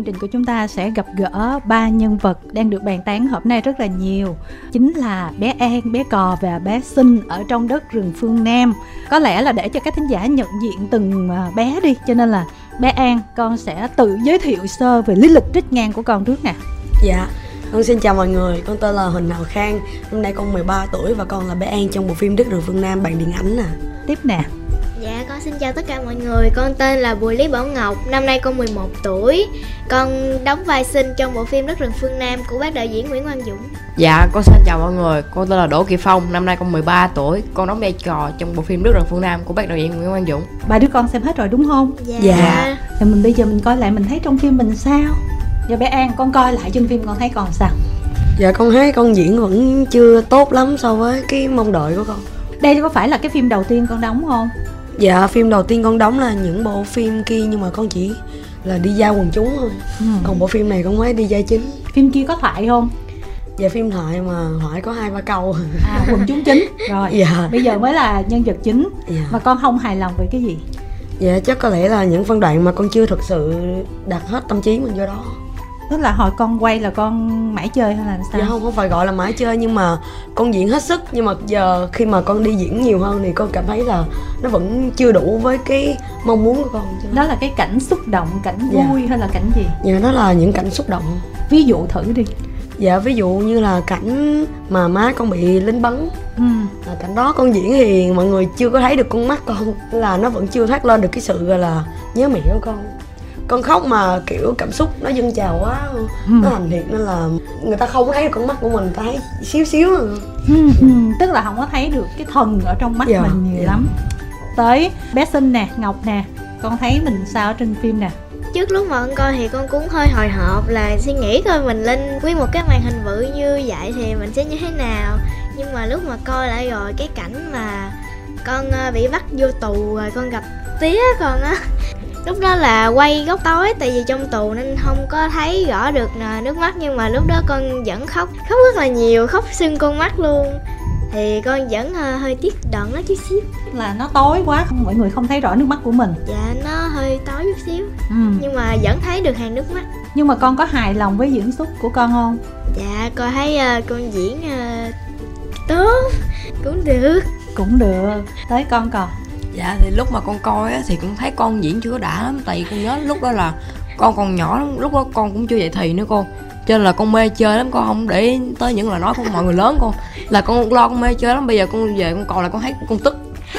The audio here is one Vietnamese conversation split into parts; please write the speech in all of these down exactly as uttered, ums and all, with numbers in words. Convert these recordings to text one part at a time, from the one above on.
chương trình của chúng ta sẽ gặp gỡ ba nhân vật đang được bàn tán hôm nay rất là nhiều. Chính là bé An, bé Cò và bé Sinh ở trong đất rừng phương Nam. Có lẽ là để cho các thính giả nhận diện từng bé đi, cho nên là bé An, con sẽ tự giới thiệu sơ về lý lịch trích ngang của con trước nè. Dạ, con xin chào mọi người, con tên là Huỳnh Hào Khang, năm nay con mười ba tuổi và con là bé An trong bộ phim Đất rừng phương Nam bằng điện ảnh nè. Tiếp nè. Dạ, con xin chào tất cả mọi người, con tên là Bùi Lý Bảo Ngọc, năm nay con mười một tuổi. Con đóng vai Sinh trong bộ phim Đất rừng phương Nam của bác đạo diễn Nguyễn Quang Dũng. Dạ, con xin chào mọi người, con tên là Đỗ Kỳ Phong, năm nay con mười ba tuổi. Con đóng vai Cò trong bộ phim Đất rừng phương Nam của bác đạo diễn Nguyễn Quang Dũng. Ba đứa con xem hết rồi đúng không? Dạ, dạ. Thì mình bây giờ mình coi lại mình thấy trong phim mình sao. Giờ bé An, con coi lại trên phim con thấy còn sao? Dạ, con thấy con diễn vẫn chưa tốt lắm so với cái mong đợi của con. Đây có phải là cái phim đầu tiên con đóng không? Dạ, phim đầu tiên con đóng là những bộ phim kia nhưng mà con chỉ là đi giao quần chúng thôi. ừ. Còn bộ phim này con mới đi vai chính. Phim kia có thoại không? Dạ, phim thoại mà thoại có hai ba câu. À, quần chúng chính. Rồi, dạ. Bây giờ mới là nhân vật chính. Dạ. Mà con không hài lòng về cái gì? Dạ, chắc có lẽ là những phân đoạn mà con chưa thực sự đặt hết tâm trí mình vô đó. Tức là hồi con quay là con mãi chơi hay là sao? Dạ không, không phải gọi là mãi chơi nhưng mà con diễn hết sức. Nhưng mà giờ khi mà con đi diễn nhiều hơn thì con cảm thấy là nó vẫn chưa đủ với cái mong muốn của con. Đó là cái cảnh xúc động, cảnh dạ. vui hay là cảnh gì? Dạ, đó là những cảnh xúc động. Ví dụ thử đi. Dạ, ví dụ như là cảnh mà má con bị lính bắn. ừ. Là cảnh đó con diễn thì mọi người chưa có thấy được con mắt con, là nó vẫn chưa thoát lên được cái sự gọi là nhớ mẹ của con. Con khóc mà kiểu cảm xúc nó dâng trào quá, ừ. nó hành thiệt nên là người ta không có thấy được con mắt của mình, người ta thấy xíu xíu rồi. ừ. ừ. Tức là không có thấy được cái thần ở trong mắt dạ. mình nhiều dạ. lắm. Tới bé Sinh nè, Ngọc nè, con thấy mình sao ở trên phim nè? Trước lúc mà con coi thì con cũng hơi hồi hộp là suy nghĩ coi mình lên với một cái màn hình bự như vậy thì mình sẽ như thế nào. Nhưng mà lúc mà coi lại rồi cái cảnh mà con bị bắt vô tù rồi con gặp tía con á, lúc đó là quay góc tối tại vì trong tù nên không có thấy rõ được nước mắt, nhưng mà lúc đó con vẫn khóc, khóc rất là nhiều, khóc sưng con mắt luôn. Thì con vẫn hơi tiếc đoạn nó chút xíu. Là nó tối quá, không, mọi người không thấy rõ nước mắt của mình. Dạ, nó hơi tối chút xíu. ừ. Nhưng mà vẫn thấy được hàng nước mắt. Nhưng mà con có hài lòng với diễn xuất của con không? Dạ, con thấy uh, con diễn uh, tốt, cũng được. Cũng được. Tới con còn. Dạ, thì lúc mà con coi á, thì cũng thấy con diễn chưa có đã lắm. Tại vì con nhớ lúc đó là con còn nhỏ lắm, lúc đó con cũng chưa dậy thì nữa cô. Cho nên là con mê chơi lắm, con không để tới những lời nói của mọi người lớn con. Là con lo con mê chơi lắm, bây giờ con về con còn là con thấy con tức.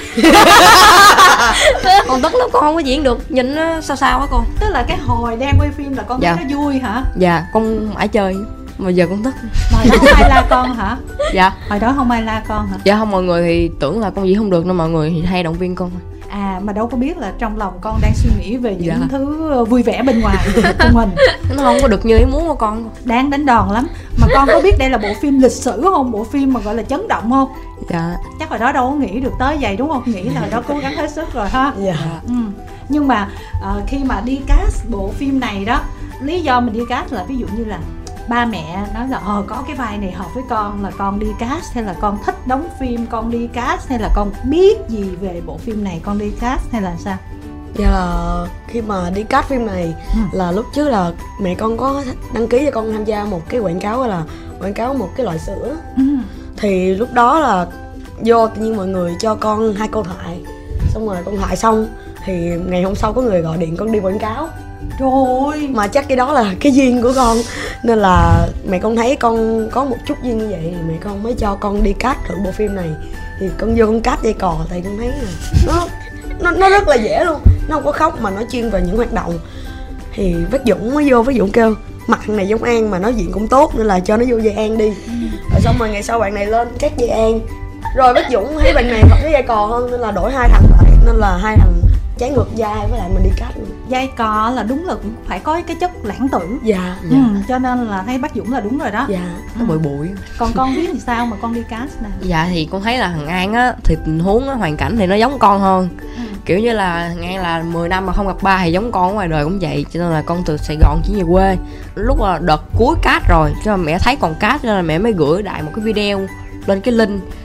Con tức lắm, con không có diễn được, nhìn nó sao sao á con. Tức là cái hồi đang quay phim là con dạ. thấy nó vui hả? Dạ, con mãi chơi, mà giờ con tức. Hồi đó không ai la con hả? Dạ. Hồi đó không ai la con hả? Dạ không, mọi người thì tưởng là con diễn không được nên mọi người thì hay động viên con. À, mà đâu có biết là trong lòng con đang suy nghĩ về những dạ. thứ vui vẻ bên ngoài của mình. Nó không có được như ý muốn của con. Đáng đánh đòn lắm. Mà con có biết đây là bộ phim lịch sử không? Bộ phim mà gọi là chấn động không? Dạ. Chắc hồi đó đâu có nghĩ được tới vậy đúng không? Nghĩ là hồi đó cố gắng hết sức rồi ha. Dạ. ừ. Nhưng mà uh, khi mà đi cast bộ phim này đó, lý do mình đi cast là ví dụ như là ba mẹ nói là ờ có cái vai này hợp với con là con đi cast, hay là con thích đóng phim con đi cast, hay là con biết gì về bộ phim này con đi cast, hay là sao? Dạ, là khi mà đi cast phim này ừ. là lúc trước là mẹ con có đăng ký cho con tham gia một cái quảng cáo, là quảng cáo một cái loại sữa. ừ. Thì lúc đó là vô tự nhiên mọi người cho con hai câu thoại, xong rồi con thoại xong thì ngày hôm sau có người gọi điện con đi quảng cáo. Trời ơi, mà chắc cái đó là cái duyên của con, nên là mẹ con thấy con có một chút duyên như vậy thì mẹ con mới cho con đi cast thử bộ phim này. Thì con vô con cast dây cò thì con thấy là nó nó nó rất là dễ luôn, nó không có khóc mà nó chuyên vào những hoạt động. Thì bác Dũng mới vô, bác Dũng kêu mặt thằng này giống An mà nói chuyện cũng tốt nên là cho nó vô dây An đi. Rồi xong rồi ngày sau bạn này lên cast dây An, rồi bác Dũng thấy bạn này hợp với dây cò hơn nên là đổi hai thằng lại, nên là hai thằng trái ngược vai với lại mình đi cast luôn. dây cò là đúng là cũng phải có cái chất lãng tử. Dạ. ừ, cho nên là thấy bác Dũng là đúng rồi đó. Dạ. Nó bụi bụi. Còn con biết thì sao mà con đi cast nè? Dạ thì con thấy là thằng An á, thì tình huống á, hoàn cảnh thì nó giống con hơn. ừ. Kiểu như là thằng An là mười năm mà không gặp ba thì giống con ở ngoài đời cũng vậy. Cho nên là con từ Sài Gòn chỉ về quê. Lúc là đợt cuối cast rồi, cho mẹ thấy còn cast nên là mẹ mới gửi đại một cái video lên cái link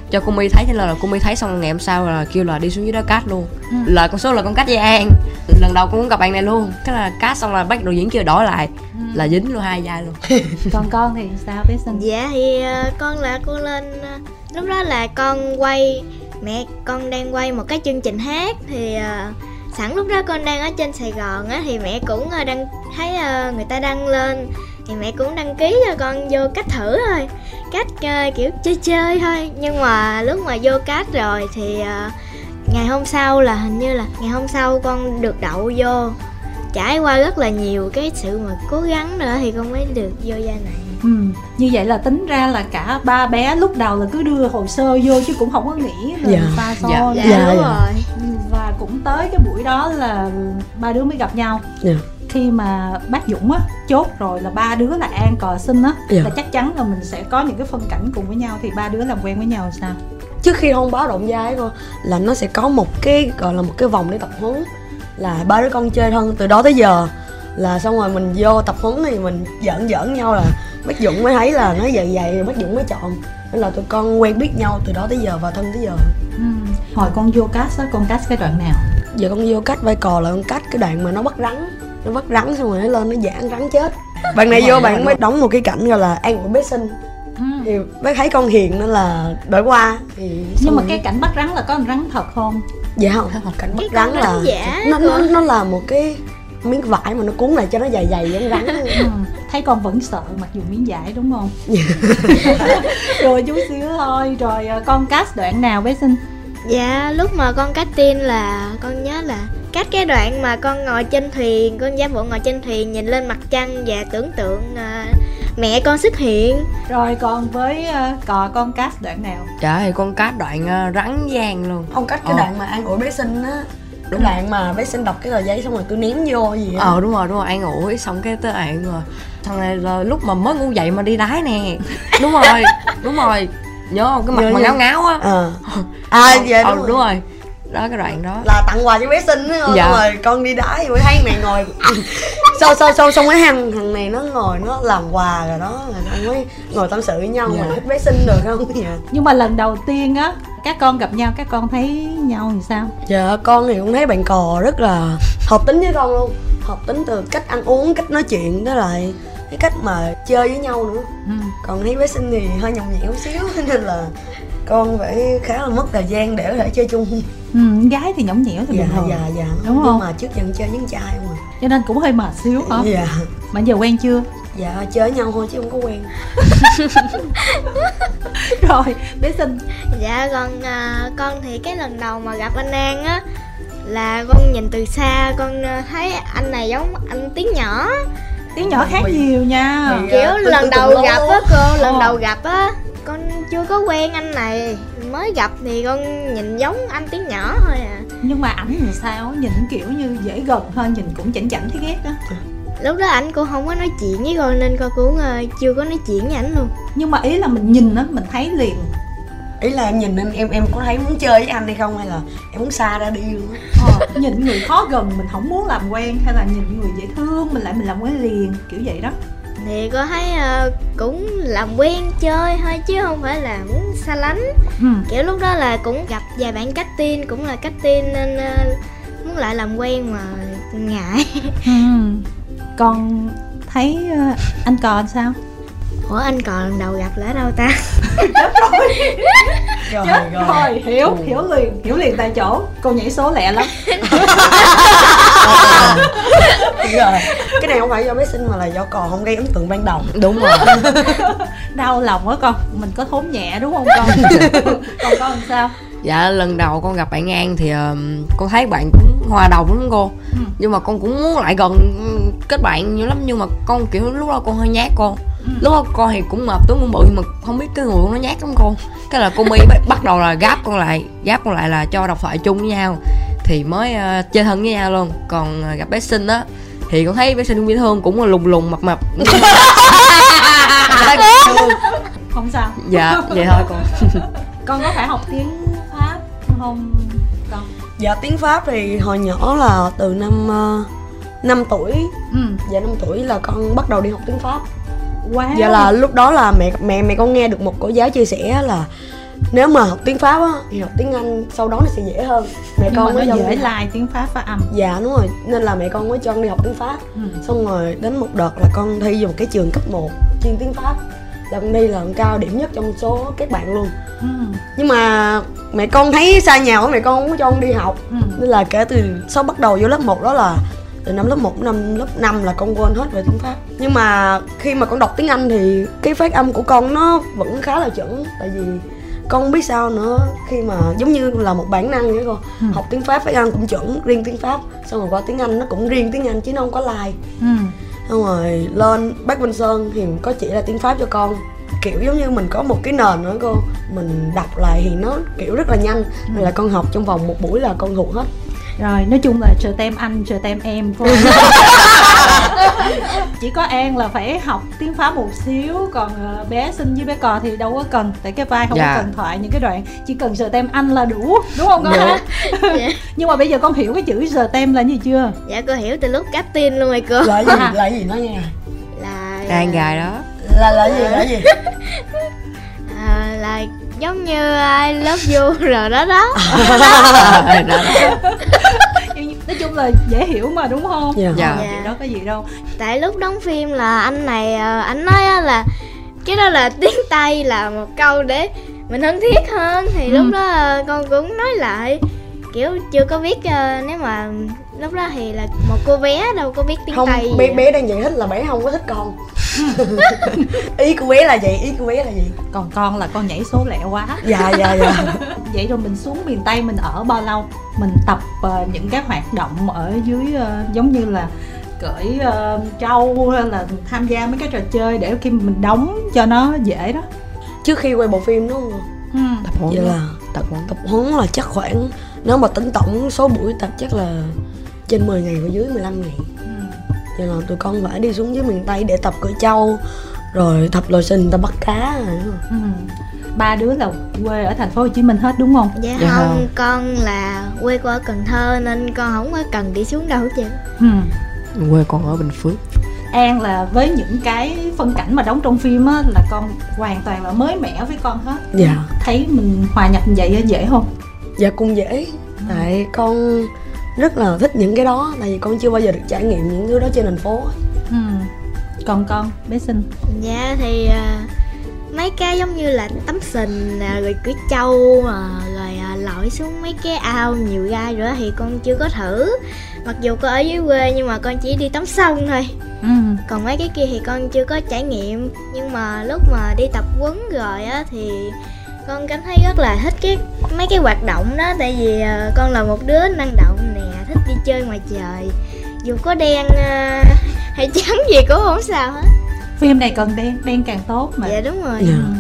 cho cô My thấy, cho nên là cô My thấy xong ngày hôm sau là kêu là đi xuống dưới đó cast luôn. ừ. Là con số là con cast với An, lần đầu con muốn gặp bạn này luôn, cái là cast xong là bác đạo diễn kêu đổi lại, ừ. là dính luôn hai vai luôn. Còn con thì sao bé Sinh? Dạ thì uh, con là cô lên uh, lúc đó là con quay, mẹ con đang quay một cái chương trình hát thì uh, sẵn lúc đó con đang ở trên Sài Gòn á, thì mẹ cũng uh, đăng thấy uh, người ta đăng lên thì mẹ cũng đăng ký cho con vô cách thử thôi, cách uh, kiểu chơi chơi thôi. Nhưng mà lúc mà vô cách rồi thì uh, ngày hôm sau là hình như là ngày hôm sau con được đậu vô, trải qua rất là nhiều cái sự mà cố gắng nữa thì con mới được vô vai này. Ừ, như vậy là tính ra là cả ba bé lúc đầu là cứ đưa hồ sơ vô chứ cũng không có nghĩ là dạ. pha so. Dạ, dạ, dạ đúng dạ. rồi. Và cũng tới cái buổi đó là ba đứa mới gặp nhau. Dạ. Khi mà bác Dũng á chốt rồi là ba đứa là An, Cò, Sinh á, dạ. là chắc chắn là mình sẽ có những cái phân cảnh cùng với nhau, thì ba đứa làm quen với nhau sao? Trước khi thông báo động vai cô là nó sẽ có một cái gọi là một cái vòng để tập huấn, là ba đứa con chơi thân từ đó tới giờ, là xong rồi mình vô tập huấn thì mình giỡn giỡn nhau là bác Dũng mới thấy là nó vậy vậy rồi bác Dũng mới chọn, nên là tụi con quen biết nhau từ đó tới giờ và thân tới giờ. ừ. Hồi con vô cast á, con cast cái đoạn nào? Giờ con vô cast vai Cò là con cast cái đoạn mà nó bắt rắn, nó bắt rắn xong rồi nó lên nó giãn rắn chết. Bạn này vô bạn mới đóng một cái cảnh gọi là An của bé Sinh. ừ. Thì bác thấy con hiền nên là đổi qua thì Nhưng mà rồi... cái cảnh bắt rắn là có con rắn thật không? dạ không, cảnh bắt Cái rắn con là rắn giả nó, nó cơ. nó là một cái miếng vải mà nó cuốn lại cho nó dày dày giống rắn. ừ. Thấy con vẫn sợ mặc dù miếng vải đúng không? Rồi chút xíu thôi. Rồi con cast đoạn nào bé Sinh? Dạ lúc mà con cast tin là con nhớ là cast cái đoạn mà con ngồi trên thuyền, con giả bộ ngồi trên thuyền nhìn lên mặt trăng và tưởng tượng uh, mẹ con xuất hiện. Rồi còn với uh, Cò con cast đoạn nào? Dạ thì con cast đoạn uh, rắn giang luôn. Ông cắt cái ờ. đoạn mà An ủi bé Sinh á, đúng đoạn mà bé Sinh đọc cái tờ giấy xong rồi tôi ném vô gì á. Ờ đúng rồi, đúng rồi, An ủi xong cái tới An rồi thằng này là lúc mà mới ngủ dậy mà đi đái nè. Đúng rồi, đúng rồi, nhớ không, cái mặt Nhớ mà nhớ. ngáo ngáo á. Ờ à ờ, dạ đúng, ờ, rồi. đúng rồi, đó cái đoạn đó Là tặng quà cho bé Sinh á. Dạ. Rồi con đi đái thì mới thấy mẹ ngồi sau sau sau xong cái thằng thằng này nó ngồi nó làm quà rồi đó, rồi con mới ngồi tâm sự với nhau. Dạ. Mà thích bé Sinh được không? Dạ. Nhưng mà lần đầu tiên á các con gặp nhau, các con thấy nhau thì sao? Dạ con thì cũng thấy bạn Cò rất là hợp tính với con luôn, hợp tính từ cách ăn uống, cách nói chuyện với lại cái cách mà chơi với nhau nữa. ừ. Còn thấy bé Sinh thì hơi nhõng nhẽo xíu nên là con phải khá là mất thời gian để có thể chơi chung. ừ. Gái thì nhõng nhẽo thì Dạ bình thường, dạ dạ đúng nhưng không? mà trước giờ chơi với con trai mà. Cho nên cũng hơi mệt xíu hả? Dạ Mà giờ quen chưa? dạ chơi với nhau thôi chứ không có quen. Rồi bé Sinh. Dạ còn uh, con thì cái lần đầu mà gặp anh An á là con nhìn từ xa con uh, thấy anh này giống anh Tiếng Nhỏ. Tiếng Nhỏ khác Bị- nhiều nha. bị- Kiểu Dạ, lần tôi- đầu tôi từng gặp lâu á cô, lần Ờ. đầu gặp á con chưa có quen anh này, mới gặp thì con nhìn giống anh Tiếng Nhỏ thôi à. Nhưng mà ảnh thì sao? Nhìn kiểu như dễ gần hơn, nhìn cũng chảnh chảnh thấy ghét á. Lúc đó ảnh cũng không có nói chuyện với con nên con cũng uh, chưa có nói chuyện với ảnh luôn. Nhưng mà ý là mình nhìn á, mình thấy liền. Ý là em nhìn nên em em có thấy muốn chơi với anh hay không, hay là em muốn xa ra đi luôn á? ờ, Nhìn người khó gần mình không muốn làm quen, hay là nhìn người dễ thương mình lại mình làm quen liền, kiểu vậy đó. Thì con thấy uh, cũng làm quen chơi thôi chứ không phải là muốn xa lánh. ừ. Kiểu lúc đó là cũng gặp vài bạn cách tin, cũng là cách tin nên uh, muốn lại làm quen mà ngại. ừ. Còn thấy uh, anh Cò sao? Ủa anh còn lần đầu gặp là ở đâu ta? Rồi Chết rồi rồi, hiểu, Ừ. hiểu liền, hiểu liền tại chỗ. Cô nhảy số lẹ lắm. rồi cái này không phải do bé Sinh mà là do Cò không gây ấn tượng ban đầu. đúng rồi. Đau lòng á con, mình có thốn nhẹ đúng không con? Còn con làm sao? Dạ lần đầu con gặp bạn An thì uh, con thấy bạn cũng hòa đồng lắm cô. Ừ. Nhưng mà con cũng muốn lại gần kết bạn nhiều lắm, nhưng mà con kiểu lúc đó con hơi nhát con. Ừ. Lúc đó con thì cũng mập tướng cũng bự, nhưng mà không biết cái người con nó nhát lắm con. Cái là cô My bắt đầu là gáp con lại, gáp con lại là cho độc thoại chung với nhau thì mới uh, chơi thân với nhau luôn. Còn uh, gặp bé Sinh á thì con thấy bé Sinh cũng dễ thương, cũng là lùng lùng mập mập. Không sao. Dạ vậy thôi con. Con có phải học tiếng Pháp không con? Dạ tiếng Pháp thì hồi nhỏ là từ năm uh, năm tuổi. Ừ. Dạ năm tuổi là con bắt đầu đi học tiếng Pháp. Wow. Dạ là lúc đó là mẹ mẹ mẹ con nghe được một cô giáo chia sẻ là nếu mà học tiếng Pháp á thì học tiếng Anh sau đó nó sẽ dễ hơn. Mẹ Nhưng con mà mới nó cho dễ đi- lai tiếng Pháp phát âm. Dạ đúng rồi, nên là mẹ con mới cho con đi học tiếng Pháp. Ừ. Xong rồi đến một đợt là con thi vào một cái trường cấp một chuyên tiếng Pháp, là con đi là con cao điểm nhất trong số các bạn luôn. Ừ. Nhưng mà mẹ con thấy xa nhà quá, mẹ con không có cho con đi học. Ừ. Nên là kể từ sau bắt đầu vô lớp một đó là từ năm lớp một năm lớp năm là con quên hết về tiếng Pháp. Nhưng mà khi mà con đọc tiếng Anh thì cái phát âm của con nó vẫn khá là chuẩn. Tại vì con không biết sao nữa, khi mà giống như là một bản năng vậy con. Ừ. Học tiếng Pháp phát âm cũng chuẩn riêng tiếng Pháp, xong rồi qua tiếng Anh nó cũng riêng tiếng Anh chứ nó không có lai. Ừ. Xong rồi lên Bác Vinh Sơn thì có chỉ là tiếng Pháp cho con, kiểu giống như mình có một cái nền nữa cô, mình đọc lại thì nó kiểu rất là nhanh. Nên là con học trong vòng một buổi là con thuộc hết. Rồi nói chung là chờ tem anh, chờ tem em phải không? Chỉ có An là phải học tiếng Pháp một xíu, còn ờ, bé Sinh với bé Cò thì đâu có cần, tại cái vai không Dạ. có cần thoại những cái đoạn, chỉ cần giờ tem anh là đủ, đúng không con Dạ. ha? Dạ. Nhưng mà bây giờ con hiểu cái chữ giờ tem là gì chưa? Dạ cô hiểu từ lúc captain luôn rồi cô. Là gì? Là gì nói nghe? Là An gài đó. Là là gì? Là gì? à, là giống như I love you rồi đó đó. Ờ, đó, đó. Nhưng nói chung là dễ hiểu mà đúng không? Dạ. Dạ. Thì đó có gì đâu. Tại lúc đóng phim là anh này ờ, anh nói á là cái đó là tiếng Tây là một câu để mình thân thiết hơn, thì Ừ. lúc đó ờ, con cũng nói lại, kiểu chưa có biết ờ, nếu mà lúc đó thì là một cô bé đâu có biết tiếng Không, Tây bé gì. bé đang giải thích là bé không có thích con. Ý của bé là vậy, ý của bé là gì? Còn con là con nhảy số lẹ quá. Dạ dạ dạ. Vậy rồi mình xuống miền Tây mình ở bao lâu? Mình tập ờ, những cái hoạt động ở dưới ờ, giống như là cởi uh, trâu hay là tham gia mấy cái trò chơi để khi mình đóng cho nó dễ đó. Trước khi quay bộ phim đúng không? Ừ. Tập huấn. Vậy là Tập huấn. tập huấn là chắc khoảng, nếu mà tính tổng số buổi tập chắc là trên mười ngày và dưới mười lăm ngày. Ừ. Vậy là tụi con phải đi xuống dưới miền Tây để tập cưỡi trâu, rồi tập lội sình, tập bắt cá rồi đúng không? Ừ. Ba đứa là quê ở thành phố Hồ Chí Minh hết đúng không? Dạ, Dạ không, không. con là quê của ở Cần Thơ nên con không có cần đi xuống đâu hết trơn. Ừ. Quê con ở Bình Phước. An là với những cái phân cảnh mà đóng trong phim á là con hoàn toàn là mới mẻ với con hết. Dạ. Thấy mình hòa nhập như vậy á, dễ không? Dạ cũng dễ. Tại con rất là thích những cái đó, tại vì con chưa bao giờ được trải nghiệm những thứ đó trên thành phố. Ừ. Còn con bé Sinh? Dạ thì ờ, mấy cái giống như là tắm sình à, rồi cưỡi trâu à, rồi à, lội xuống mấy cái ao nhiều gai nữa thì con chưa có thử. Mặc dù con ở dưới quê nhưng mà con chỉ đi tắm sông thôi. Ừ. Còn mấy cái kia thì con chưa có trải nghiệm. Nhưng mà lúc mà đi tập huấn rồi á thì con cảm thấy rất là thích cái mấy cái hoạt động đó. Tại vì à, con là một đứa năng động nè, thích đi chơi ngoài trời. Dù có đen à, hay trắng gì cũng không sao hết. Phim này cần đen, đen càng tốt mà. Dạ đúng rồi. Dạ. Ừ.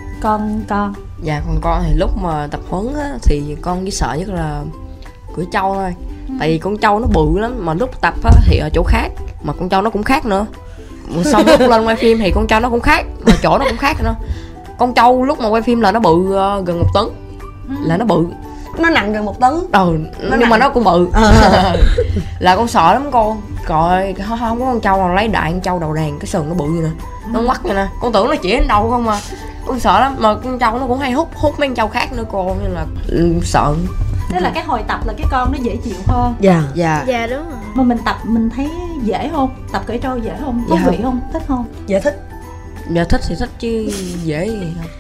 Con con Dạ, còn con thì lúc mà tập huấn á thì con chỉ sợ nhất là cưỡi trâu thôi. Tại vì con trâu nó bự lắm, mà lúc tập á thì ở chỗ khác, mà con trâu nó cũng khác nữa. Xong lúc lên quay phim thì con trâu nó cũng khác, mà chỗ nó cũng khác nữa. Con trâu lúc mà quay phim là nó bự uh, gần một tấn, là nó bự. Nó nặng gần một tấn. Ừ, Nó nhưng mà nặng. nó cũng bự. Ờ. Là con sợ lắm con. Trời, không, không có con trâu nào lấy đại con trâu đầu đàn, cái sừng nó bự vậy nè, nó ngoắt vậy nè. Con tưởng nó chỉ đến đầu không mà. Con sợ lắm, mà con trâu nó cũng hay hút hút mấy con trâu khác nữa con, nên là ừ, sợ. tức là cái hồi tập là cái con nó dễ chịu hơn. Dạ. Dạ. Dạ đúng rồi. Mà mình tập mình thấy dễ không? Tập cưỡi trâu dễ không? Thú Dạ vị không? Thích không? Dạ thích. Dạ thích thì thích chứ dễ gì không.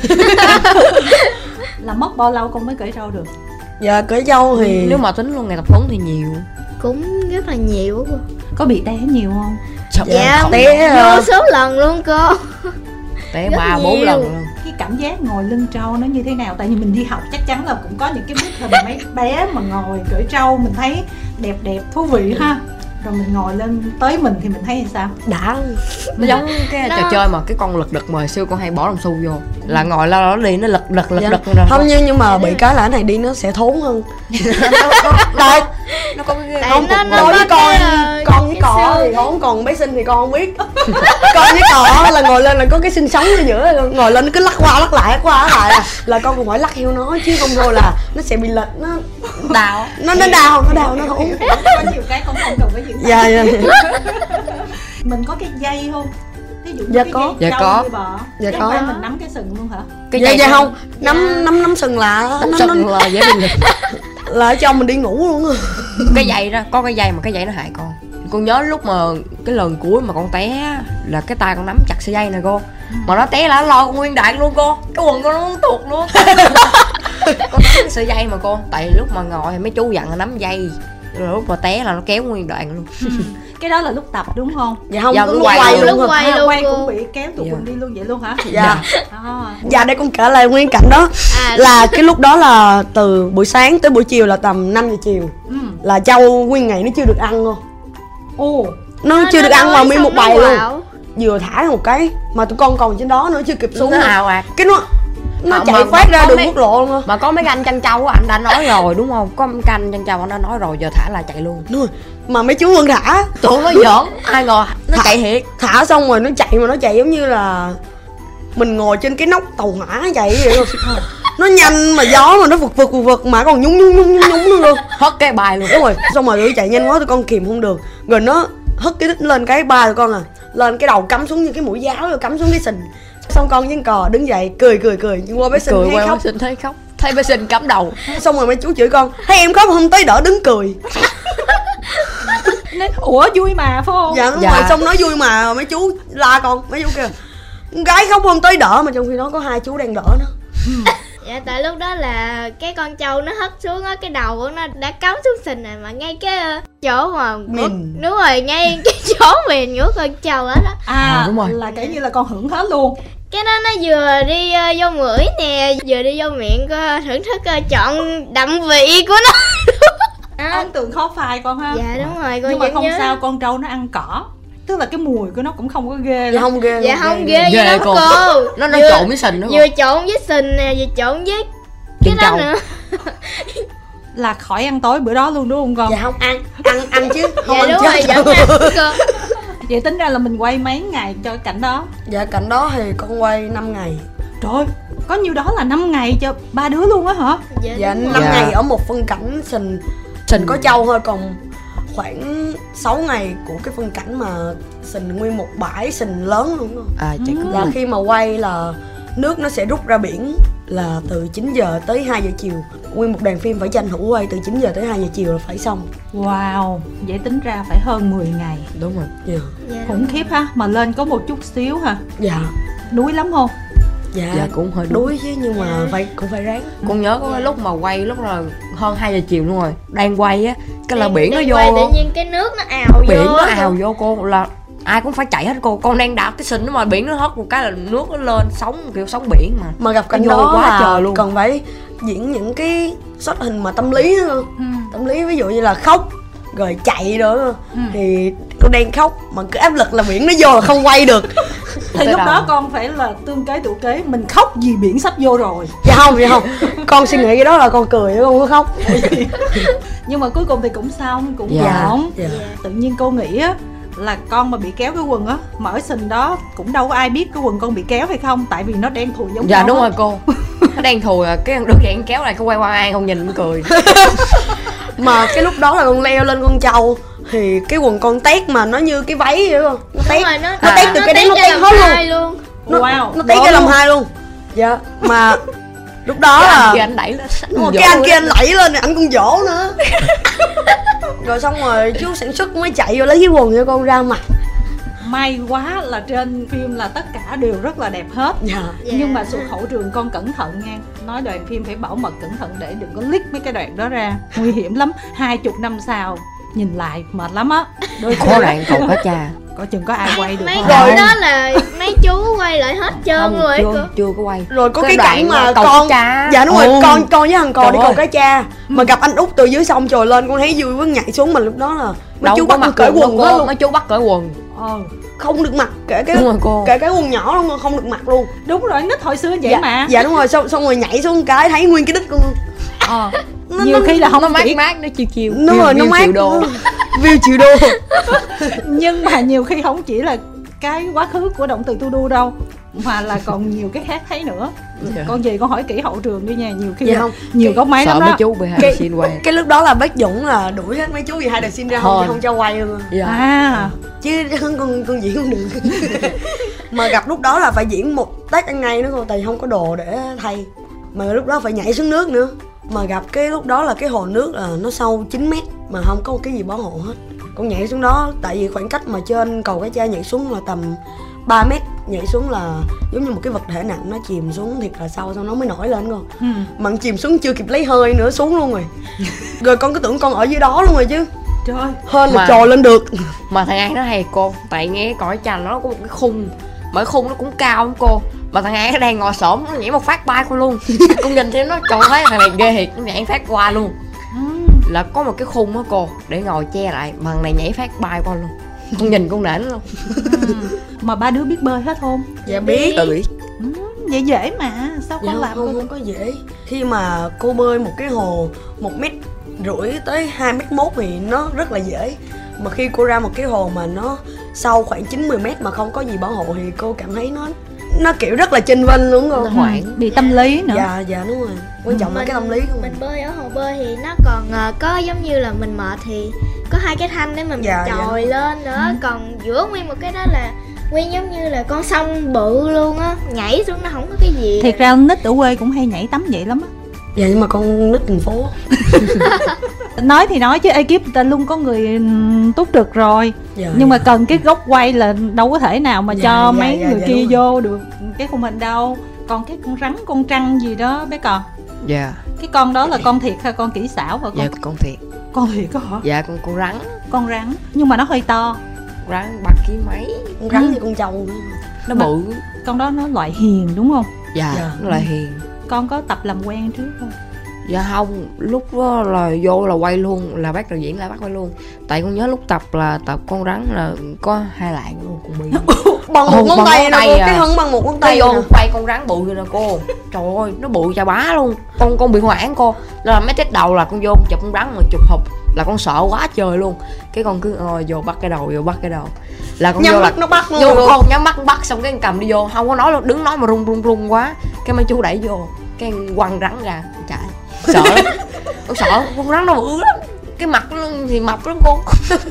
Là mất bao lâu con mới cưỡi trâu được? Dạ cưỡi trâu thì Nếu mà tính luôn ngày tập huấn thì nhiều. Cũng rất là nhiều cô. Có bị té nhiều không? Sợ Dạ không, té vô à, số lần luôn cô. té rất ba bốn nhiều. lần luôn. Cái cảm giác ngồi lưng trâu nó như thế nào? Tại vì mình đi học chắc chắn là cũng có những cái bức hình mấy bé mà ngồi cưỡi trâu mình thấy đẹp đẹp thú vị ha. Rồi mình ngồi lên tới mình thì mình thấy làm sao? đã. Nó giống cái Nó- trò chơi mà cái con lật đật mà hồi xưa con hay bỏ đồng xu vô, là ngồi lao nó đi nó lật lật lật Dạ. lật rồi. Không nhưng nhưng mà bị cái là cái này đi nó sẽ thốn hơn. Tại nó có cái Tại không nó- cục nó Con ngồi. với có con, cái, ờ, con với cái cò xương. thì thốn, còn bé Sinh thì con không biết. Con với cò là ngồi lên là có cái xương sống ở giữa, ngồi lên nó cứ lắc qua lắc lại lắc qua lắc lại là, là con còn phải lắc theo nó, chứ không thôi là nó sẽ bị lệch, nó Đào. nó nó đau nó đau nó thốn. Có nhiều cái con không cần phải diễn tả. Dạ dạ. Mình có cái dây không? Ví dụ Dạ cái có. dây Dạ trâu có. như bò. Dạ Chứ có. không phải mình nắm cái sừng luôn hả? Cái dạ dây dạ đó- không nắm nắm nắm sừng là Nắm nó, sừng nó, là dễ bị nghịch. là ở trong mình đi ngủ luôn á. Cái dây đó, có cái dây mà cái dây nó hại con. Con nhớ lúc mà cái lần cuối mà con té á, là cái tay con nắm chặt sợi dây nè cô. Mà nó té là nó lo con nguyên đạn luôn cô. Cái quần con nó muốn tuột luôn. Con nắm cái sợi dây mà cô. Tại lúc mà ngồi thì mấy chú dặn là nắm dây, rồi lúc mà té là nó kéo nguyên đoạn luôn. Ừ. Cái đó là lúc tập đúng không? Dạ không, Dạ, lúc lúc quay, quay luôn lúc rồi. quay À, luôn quay cô. cũng bị kéo tụi Dạ. quần đi luôn vậy luôn hả? Dạ. À. Dạ để con kể lại nguyên cảnh đó. À, Là cái lúc đó là từ buổi sáng tới buổi chiều là tầm năm giờ chiều. Ừ. Là Châu nguyên ngày nó chưa được ăn luôn. Ồ. Nó, chưa được ăn đói vào nguyên xong một nó bài luôn. quạo. Vừa thả ra một cái mà tụi con còn trên đó nữa chưa kịp xuống Nó nữa. ào ạt. Cái nó nó À, chạy mà- phát mà ra có đường mấy- quốc lộ luôn á. Mà có mấy cái anh chăn trâu á, anh đã nói rồi đúng không? Có mấy cái anh chăn trâu anh đã nói rồi, giờ thả là chạy luôn. Đúng rồi. Mà mấy chú vẫn thả. Tụi nó giỡn, ai ngờ nó Thả- chạy thiệt. Thả xong rồi nó chạy mà nó chạy giống như là mình ngồi trên cái nóc tàu hỏa chạy vậy luôn. Nó nhanh mà gió mà nó vực vực vực vực mà còn nhúng nhúng nhúng nhúng nhúng nữa luôn. Hất cái bài luôn. Đúng rồi, xong rồi tụi chạy nhanh quá tụi con kìm không được. Rồi nó hất cái đít lên cái ba tụi con à. Lên cái đầu cắm xuống như cái mũi giáo rồi cắm xuống cái sình. Xong con với con cò đứng dậy cười cười cười nhưng qua bé Sinh Cười thấy qua khóc. bé Sinh thấy khóc. Thấy bé Sinh cắm đầu. Xong rồi mấy chú chửi con, thấy em khóc không tới đỡ đứng cười. Nên, ủa vui mà phải không? Dạ đúng Dạ. rồi, xong nói vui mà mấy chú la con, mấy chú kêu con gái khóc không tới đỡ mà trong khi đó có hai chú đang đỡ nó. Dạ tại lúc đó là cái con trâu nó hất xuống á, cái đầu của nó đã cắm xuống sình rồi, mà ngay cái ờ, chỗ mà Mìn. đúng rồi, ngay cái chỗ mìn của con trâu đó đó. À, À, đúng rồi. là kể như là con hưởng hết luôn. Cái đó nó vừa đi ờ, vô mũi nè, vừa đi vô miệng, có thưởng thức ờ, chọn đậm vị của nó. À, Ấn tượng khó phai con ha. dạ đúng rồi, con Nhưng mà vẫn không nhớ. sao, con trâu nó ăn cỏ. Tức là cái mùi của nó cũng không có ghê Dạ lắm. không ghê. Dạ không ghê Ghê gì đâu cô. cô. Nó nó Vừa- trộn với Sình nữa. Vừa trộn với sình nè, vừa trộn với cái Chân đó trâu. nữa. Là khỏi ăn tối bữa đó luôn đúng không con? Dạ không ăn, ăn ăn chứ, không Dạ ăn đúng chết. rồi, vẫn ăn cô. Vậy tính ra là mình quay mấy ngày cho cái cảnh đó? Dạ cảnh đó thì con quay năm ngày. Trời ơi, có nhiêu đó là năm ngày cho ba đứa luôn á hả? Dạ đúng năm rồi. Dạ. ngày ở một phân cảnh Sình Sình có trâu thôi, còn khoảng sáu ngày của cái phân cảnh mà Sình nguyên một bãi Sình lớn luôn không? À chạy cũng Là được. khi mà quay là nước nó sẽ rút ra biển là từ chín giờ tới hai giờ chiều. Nguyên một đoàn phim phải tranh thủ quay từ chín giờ tới hai giờ chiều là phải xong. Wow, vậy tính ra phải hơn mười ngày. Đúng rồi. Dạ. Dạ, Khủng khiếp ha, mà lên có một chút xíu ha. Dạ. Đuối lắm không? Dạ, Dạ cũng hơi đuối. đuối chứ nhưng mà phải cũng phải ráng. Con nhớ có cái lúc mà quay lúc là hơn hai giờ chiều luôn rồi. Đang quay á, cái là Đang- biển nó đang vô. quay, tự nhiên cái nước nó ào vô Biển nó á ào cô. vô cô, là ai cũng phải chạy hết cô. Con đang đạp cái Sình mà biển nó hất một cái là nước nó lên, sóng kiểu sóng biển mà. Mà gặp cảnh Vô đó quá là trời luôn. còn phải diễn những cái shot hình mà tâm lý nữa. Ừ. Tâm lý ví dụ như là khóc rồi chạy nữa. Ừ. Thì con đang khóc mà cứ áp lực là biển nó vô là không quay được. Thì Tới lúc đầu. đó con phải là tương kế tụ kế, mình khóc vì biển sắp vô rồi. Dạ không, dạ không. Con suy nghĩ cái đó là con cười chứ con có khóc. Nhưng mà cuối cùng thì cũng xong, cũng Dạ. ổn. Dạ. Tự nhiên cô nghĩ á là con mà bị kéo cái quần á, mà ở Sình đó cũng đâu có ai biết cái quần con bị kéo hay không, tại vì nó đen thùi giống Dạ con đúng á. rồi cô. Nó đang thùi à, cái đứng dậy kéo lại cái quay qua ai không nhìn cũng cười. Mà cái lúc đó là con leo lên con trâu thì cái quần con tét mà nó như cái váy vậy không? Nó Đúng tét, rồi, nó, nó tét từ cái đấy nó ra tét làm hết luôn. hai luôn. Nó, Wow, nó tét đổ cái làm luôn. hai luôn. Dạ, mà lúc đó Cái anh là kia anh đẩy lên. đúng rồi, cái anh kia anh lẫy lên này, anh còn dỗ nữa. Rồi xong rồi chú sản xuất mới chạy vô lấy cái quần cho con ra mặc. May quá là trên phim là tất cả đều rất là đẹp hết. Dạ. Dạ. Nhưng mà sự hậu trường con cẩn thận nha. Nói đoàn phim phải bảo mật cẩn thận để đừng có leak mấy cái đoạn đó ra. Nguy hiểm lắm. Hai chục năm sau nhìn lại mệt lắm á. Đôi khi Có đoạn cầu cá cha. có chừng có ai quay được Mấy không? cái đó là mấy chú quay lại hết trơn Không, rồi cô. chưa, chưa có quay. Rồi có Cái cái, cảnh đoạn mà cầu con cá. dạ đúng rồi, Ồ. con con với thằng cò Trời đi cầu ơi. cá cha mà gặp anh Út từ dưới sông trồi lên, con thấy vui quá nhảy xuống mà lúc đó là mấy Đâu chú có bắt con mặc cởi quần quần đâu hết cô. luôn, Mấy chú bắt cởi quần. Ờ, không được mặc kể cái Đúng rồi cô. kể cái quần nhỏ luôn không được mặc luôn. đúng rồi, nít hồi xưa vậy dạ, mà. dạ đúng rồi, xong xong rồi nhảy xuống cái thấy nguyên cái đít con. Ờ. Nó- Nhiều nó- khi là Nó không mát chỉ, mát, nó chiều chiều. Đúng rồi, nó View mát triệu đô. view triệu đô. nhưng mà nhiều khi không chỉ là cái quá khứ của động từ to do đâu, mà là còn nhiều cái khác thấy nữa. Dạ. Con gì con hỏi kỹ hậu trường đi nha, nhiều khi Dạ là không, nhiều góc máy Sợ lắm mấy đó. chú bị hai Cái- xin quay. Cái lúc đó là bác Dũng là đuổi hết mấy chú gì hai đời xin ra không, Thôi. chứ không cho quay luôn. Dạ. À, Chứ con con diễn không được. Mà gặp lúc đó là phải diễn một tác ăn ngay nữa cô, tại vì không có đồ để thay. Mà lúc đó phải nhảy xuống nước nữa. Mà gặp cái lúc đó là cái hồ nước là nó sâu chín mét mà không có một cái gì bảo hộ hết. Con nhảy xuống đó tại vì khoảng cách mà trên cầu Cái Cha nhảy xuống là tầm ba mét, nhảy xuống là giống như một cái vật thể nặng nó chìm xuống thiệt là sâu, xong nó mới nổi lên con. Ừ. Mà chìm xuống chưa kịp lấy hơi nữa xuống luôn rồi. Rồi con cứ tưởng con ở dưới đó luôn rồi chứ. Trời ơi, hên là trồi lên được. Mà thằng An nó hay cô, tại nghe cõi chành nó có một cái khung, mà cái khung nó cũng cao lắm cô. Mà thằng An nó đang ngồi xổm, nó nhảy một phát bay cô luôn. Con nhìn thấy nó trời thấy thằng này ghê thiệt, nó nhảy phát qua luôn. Là có một cái khung á cô để ngồi che lại, mà thằng này nhảy phát bay qua luôn. Con nhìn con nể nó luôn. Mà ba đứa biết bơi hết không? Dạ biết. Tôi biết. Ừ, vậy dễ mà sao dạ con làm không, không có dễ. Khi mà cô bơi một cái hồ một mét rưỡi tới hai mét mốt thì nó rất là dễ. Mà khi cô ra một cái hồ mà nó sâu khoảng chín mươi mét mà không có gì bảo hộ thì cô cảm thấy nó nó kiểu rất là chênh vênh luôn rồi. Hoảng, bị tâm lý nữa. Dạ dạ đúng rồi. Quan trọng là cái tâm lý của mình. Mình bơi ở hồ bơi thì nó còn uh, có giống như là mình mệt thì có hai cái thanh để mình dạ, trồi dạ. lên nữa. Ừ. Còn giữa nguyên một cái đó là nguyên giống như là con sông bự luôn á, nhảy xuống nó không có cái gì. Thiệt ra nít ở quê cũng hay nhảy tắm vậy lắm á. Dạ nhưng mà con nít thành phố. Nói thì nói chứ ekip người ta luôn có người túc trực rồi. Dạ, nhưng mà dạ. cần cái góc quay là đâu có thể nào mà dạ, cho dạ, mấy dạ, người dạ, kia vô được cái khung hình đâu. Còn cái con rắn con trăng gì đó bé Cò. Dạ. Cái con đó là con thiệt hay con kỹ xảo hả con? Dạ con thiệt. Con thiệt có hả? Dạ con con rắn. Con rắn nhưng mà nó hơi to. Rắn ba ký mấy. Con rắn ừ. như con trâu. Nó bự. Con đó nó loại hiền đúng không? Dạ, dạ. Nó là hiền. Con có tập làm quen trước không? Dạ không, lúc đó là vô là quay luôn, là bác đạo diễn lại bắt quay luôn. Tại con nhớ lúc tập là tập con rắn là có hai lạng luôn con bi. Bằng một ngón tay nè cô, cái hân bằng một ngón tay. Vô quay con rắn bự rồi nè cô. Trời ơi, nó bự chà bá luôn. Con con bị hoảng cô. Là mấy tết đầu là con vô chụp con rắn mà chụp hụp là con sợ quá trời luôn. Cái con cứ ngồi vô bắt cái đầu, vô bắt cái đầu. Là con nhắm vô mắt là nó bắt vô luôn. Con nhắm mắt bắt xong cái cầm đi vô, không có nói luôn, đứng nói mà run run run quá. Cái mấy chú đẩy vô, cái quăng rắn ra chạy. Sợ lắm. Con sợ con rắn nó bự lắm, cái mặt nó thì mập lắm cô.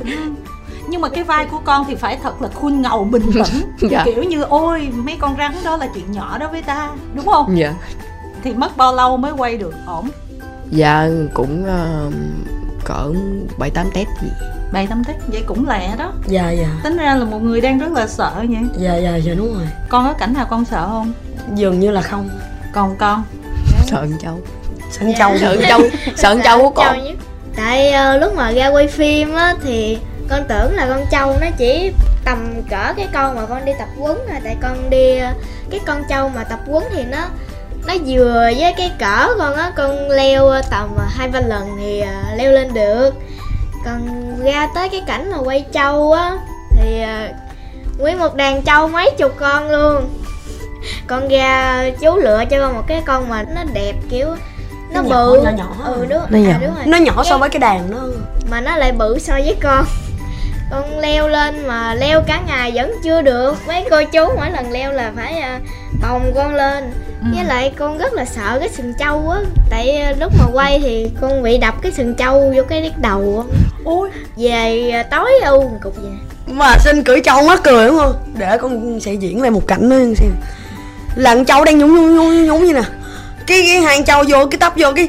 Nhưng mà cái vai của con thì phải thật là khuôn ngầu bình tĩnh. Dạ. Kiểu như ôi mấy con rắn đó là chuyện nhỏ đó với ta, đúng không? Dạ. Thì mất bao lâu mới quay được ổn? Dạ cũng uh, cỡ bảy tám tết gì. Bảy tám tết vậy cũng lẹ đó. Dạ dạ. Tính ra là một người đang rất là sợ vậy. Dạ dạ dạ đúng rồi. Con có cảnh nào con sợ không? Dường như là không. Còn con? Sợ con trâu. Sợ trâu. Sợ trâu. Sợ trâu của con. Tại uh, lúc mà ra quay phim á thì con tưởng là con trâu nó chỉ tầm cỡ cái con mà con đi tập quấn à. Tại con đi uh, cái con trâu mà tập quấn thì nó nó vừa với cái cỡ con á, con leo tầm hai ba lần thì uh, leo lên được. Còn ra tới cái cảnh mà quay trâu á thì uh, nguyên một đàn trâu mấy chục con luôn. Con ra chú lựa cho con một cái con mà nó đẹp kiểu nó, nó bự nhỏ nhỏ. Ừ đúng, nó à, nhỏ. đúng rồi. Nó nhỏ so với cái đàn đó mà nó lại bự so với con. Con leo lên mà leo cả ngày vẫn chưa được. Mấy cô chú mỗi lần leo là phải uh, bồng con lên. Ừ. Với lại con rất là sợ cái sừng trâu á. Tại uh, lúc mà quay thì con bị đập cái sừng trâu vô cái đầu. Ôi. Về uh, tối u một cục vậy. Mà xin cưỡi trâu mắc cười đúng không? Để con sẽ diễn lại một cảnh nữa xem. Là con trâu đang nhúng nhúng nhúng nhúng như nè. Cái cái hàng trâu vô cái tấp vô cái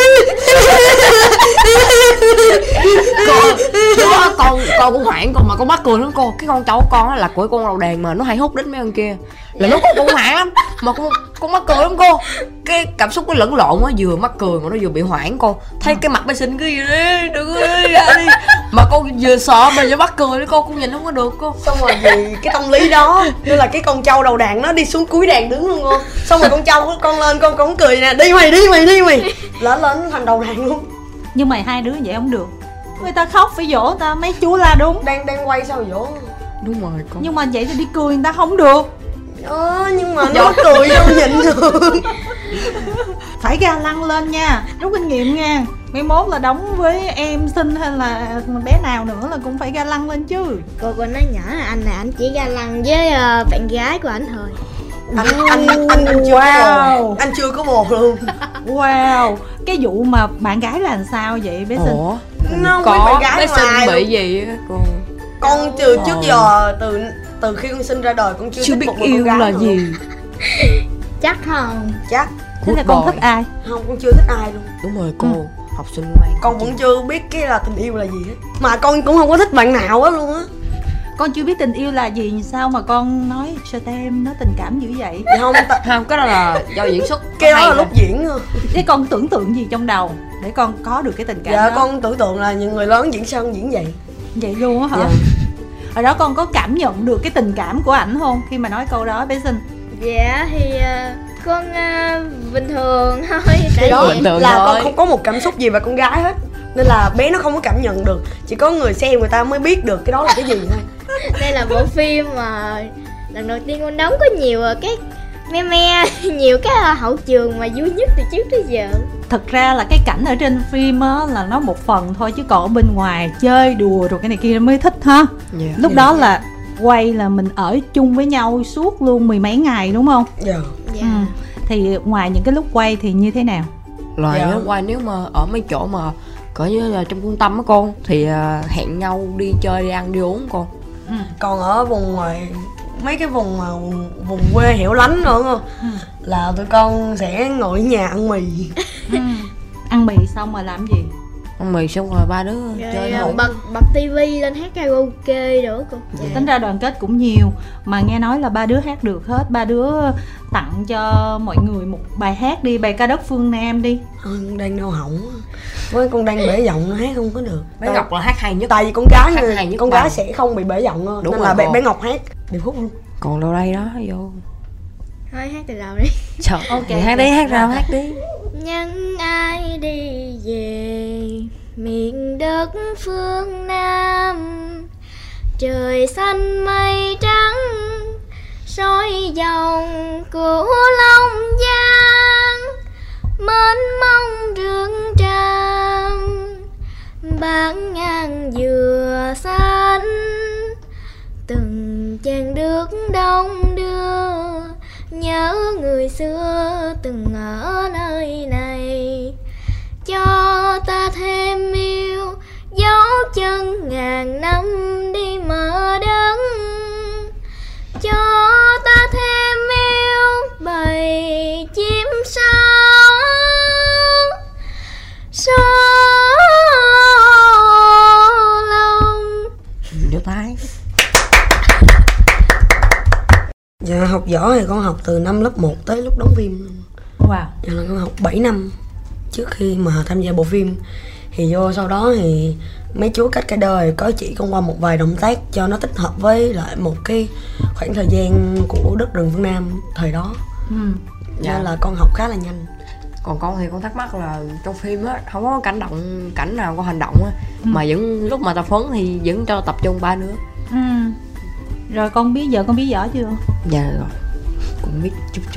con con con con cũng hoảng con mà con mắc cười lắm cô. Cái con cháu con á là của con đầu đàn mà nó hay hút đến mấy con kia là lúc con cũng hoảng lắm mà con con mắc cười lắm cô. Cái cảm xúc nó lẫn lộn á, vừa mắc cười mà nó vừa bị hoảng cô. Thấy cái mặt bé xinh cái gì đi đừng đi ra đi mà con vừa sợ mà vừa mắc cười nữa cô, cũng nhìn không có được cô. Xong rồi vì cái tâm lý đó như là cái con trâu đầu đàn nó đi xuống cuối đàn đứng luôn cô. Xong rồi con trâu con lên con cũng cười nè, đi mày đi mày đi mày lên lên thành đầu đàn luôn. Nhưng mà hai đứa vậy không được, người ta khóc phải dỗ ta, mấy chú la đúng. Đang đang quay sao dỗ. Đúng rồi con. Nhưng mà vậy thì đi cười người ta không được. Ờ nhưng mà nó cười không nhịn được. Phải ga lăng lên nha, rút kinh nghiệm nha. Mấy mốt là đóng với em xinh hay là bé nào nữa là cũng phải ga lăng lên chứ. Cô cô nói nhỏ là anh này anh chỉ ga lăng với uh, bạn gái của anh thôi. Anh anh anh anh, anh chưa wow. có bồ. Anh chưa có bồ luôn. Wow. Cái vụ mà bạn gái là làm sao vậy bé xinh? Ủa? Nó Có bạn gái bé xinh bị gì á cô? Con từ trước giờ từ từ khi con sinh ra đời con chưa, chưa thích biết một người con yêu gái là nào gì. luôn. Chắc không? Chắc Thế là Good con boy. thích ai? không, con chưa thích ai luôn. Đúng rồi cô, Ừ. học sinh ngoan. Con vẫn chưa biết cái là tình yêu là gì hết, mà con cũng không có thích bạn nào hết luôn á. Con chưa biết tình yêu là gì, sao mà con nói cho tem nó tình cảm dữ vậy? Dạ không, ta, Không, cái đó là do diễn xuất. cái đó Hay là mà. lúc diễn thôi. Thế con tưởng tượng gì trong đầu để con có được cái tình cảm Dạ đó? con tưởng tượng là những người lớn diễn sao con diễn vậy. Vậy luôn á hả? Dạ. Ở đó con có cảm nhận được cái tình cảm của ảnh không khi mà nói câu đó bé Sinh? Dạ thì uh, con uh, bình thường thôi. Cái Tại đó vì tượng là thôi. con không có một cảm xúc gì về con gái hết, nên là bé nó không có cảm nhận được, chỉ có người xem người ta mới biết được cái đó là cái gì thôi. đây là bộ phim mà lần đầu tiên con đóng có nhiều uh, cái me me nhiều cái uh, hậu trường mà vui nhất từ trước tới giờ. Thật ra là cái cảnh ở trên phim á là nó một phần thôi, chứ còn ở bên ngoài chơi đùa rồi cái này kia mới thích ha. Dạ. Lúc đó là quay là mình ở chung với nhau suốt luôn mười mấy ngày đúng không? Dạ. Dạ. Ừ. Thì ngoài những cái lúc quay thì như thế nào? Loại Dạ. nó quay nếu mà ở mấy chỗ mà cỡ như là trong trung tâm á con thì à, hẹn nhau đi chơi, đi ăn, đi uống con. Ừ. Còn ở vùng ngoài mấy cái vùng mà vùng, vùng quê hẻo lánh nữa không, Ừ. là tụi con sẽ ngồi ở nhà ăn mì. Ừ. Ăn mì xong rồi làm gì? Ăn mì xong rồi ba đứa Rồi chơi uh, thôi. bật bật tivi lên hát karaoke nữa cô. Dạ. Tính ra đoàn kết cũng nhiều, mà nghe nói là ba đứa hát được hết, ba đứa tặng cho mọi người một bài hát đi, bài Ca Đất Phương Nam đi. Thôi, con đang đau họng á. Với con đang bể giọng nó hát không có được. Bé Ngọc là hát hay nhất. Tại vì con gái Hát người- hay nhất con bài. gái sẽ không bị bể giọng thôi, Đúng nên rồi là bé, cô. bé Ngọc hát điệp khúc luôn. Còn đâu đây đó vô. Thôi hát từ đầu đi. Trời, Ok. okay. Hát đi, hát ra hát đi. Nhân ai đi về miền đất phương Nam, trời xanh mây trắng soi dòng cửu long giang, mênh mông rừng tràm bát ngàn dừa xanh, từng chàng nước đông đưa nhớ người xưa từng ở nơi này, cho ta thêm yêu dấu chân ngàn năm đi mở đất, cho ta thêm yêu bầy chim sao số lòng. Vô tay. Dạ học võ thì con học từ năm lớp một tới lúc đóng phim luôn. Wow. Dạ là con học bảy năm trước khi mà tham gia bộ phim. Thì vô sau đó thì mấy chú cách cái đời có chỉ con qua một vài động tác cho nó thích hợp với lại một cái khoảng thời gian của đất rừng phương Nam thời đó. Ừ. Dạ. Nên là con học khá là nhanh. Còn con thì con thắc mắc là trong phim á không có cảnh động cảnh nào con hành động á, Ừ. mà vẫn lúc mà tập huấn thì vẫn cho tập trung ba đứa. Ừ. Rồi con biết giờ con biết võ chưa? Dạ rồi, cũng biết chút chút.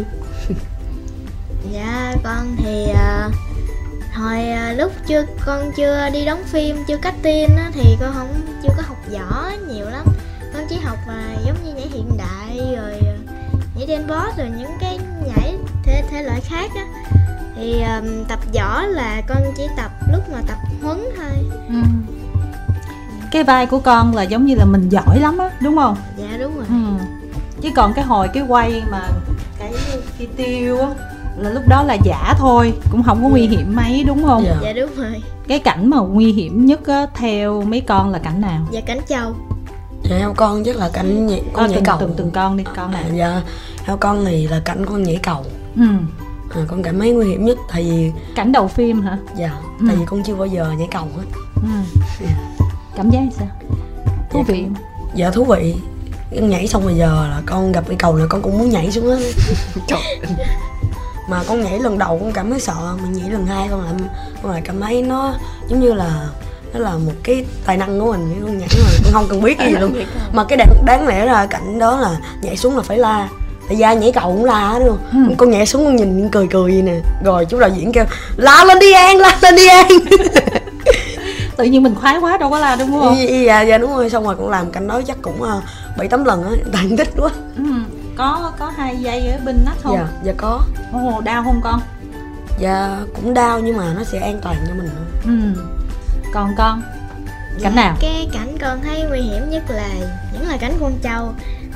Dạ con thì uh, hồi uh, lúc chưa con chưa đi đóng phim, chưa casting á, thì con không chưa có học võ nhiều lắm. Con chỉ học uh, giống như nhảy hiện đại rồi uh, nhảy dance rồi những cái nhảy thể thể loại khác á. Thì um, tập võ là con chỉ tập lúc mà tập huấn thôi. Ừ. Cái vai của con là giống như là mình giỏi lắm á, đúng không? Dạ đúng rồi. Ừ. Chứ còn cái hồi cái quay mà cái phi tiêu á là lúc đó là giả thôi, cũng không có nguy hiểm mấy đúng không? Dạ. Dạ đúng rồi. Cái cảnh mà nguy hiểm nhất á theo mấy con là cảnh nào? Dạ Cảnh Châu. Dạ heo con chắc là cảnh nhảy, con Ờ, nhảy từng, cầu. từng từng con đi, con À, nào? dạ heo con thì là cảnh con nhảy cầu. Ừ. À, con cảm thấy nguy hiểm nhất tại vì Cảnh đầu phim hả? dạ Ừ. tại vì con chưa bao giờ nhảy cầu hết. Ừ. Cảm giác sao? Thú vị không? Dạ thú vị. Con nhảy xong bây giờ là con gặp cái cầu này con cũng muốn nhảy xuống hết. Trời. Mà con nhảy lần đầu con cảm thấy sợ, mình nhảy lần hai con lại con lại cảm thấy nó giống như là nó là một cái tài năng của mình, con nhảy mà con không cần biết cái gì luôn. Mà cái đáng, đáng lẽ ra cảnh đó là nhảy xuống là phải la, tại ra nhảy cầu cũng la hết đúng không? Ừ. Con nhảy xuống con nhìn con cười cười vậy nè, rồi chú đạo diễn kêu la lên đi An, la lên đi An. Tự nhiên mình khoái quá đâu có la đúng không? Dạ dạ đúng rồi, xong rồi con làm cảnh đó chắc cũng uh, bảy tám lần á, tại thích quá. Ừ. Có có hai dây ở bên nách không? Dạ dạ có. Ồ, đau không con? Dạ cũng đau nhưng mà nó sẽ an toàn cho mình thôi. Ừ. Còn con? Cảnh nào? Cái cảnh con thấy nguy hiểm nhất là những là cảnh con trâu.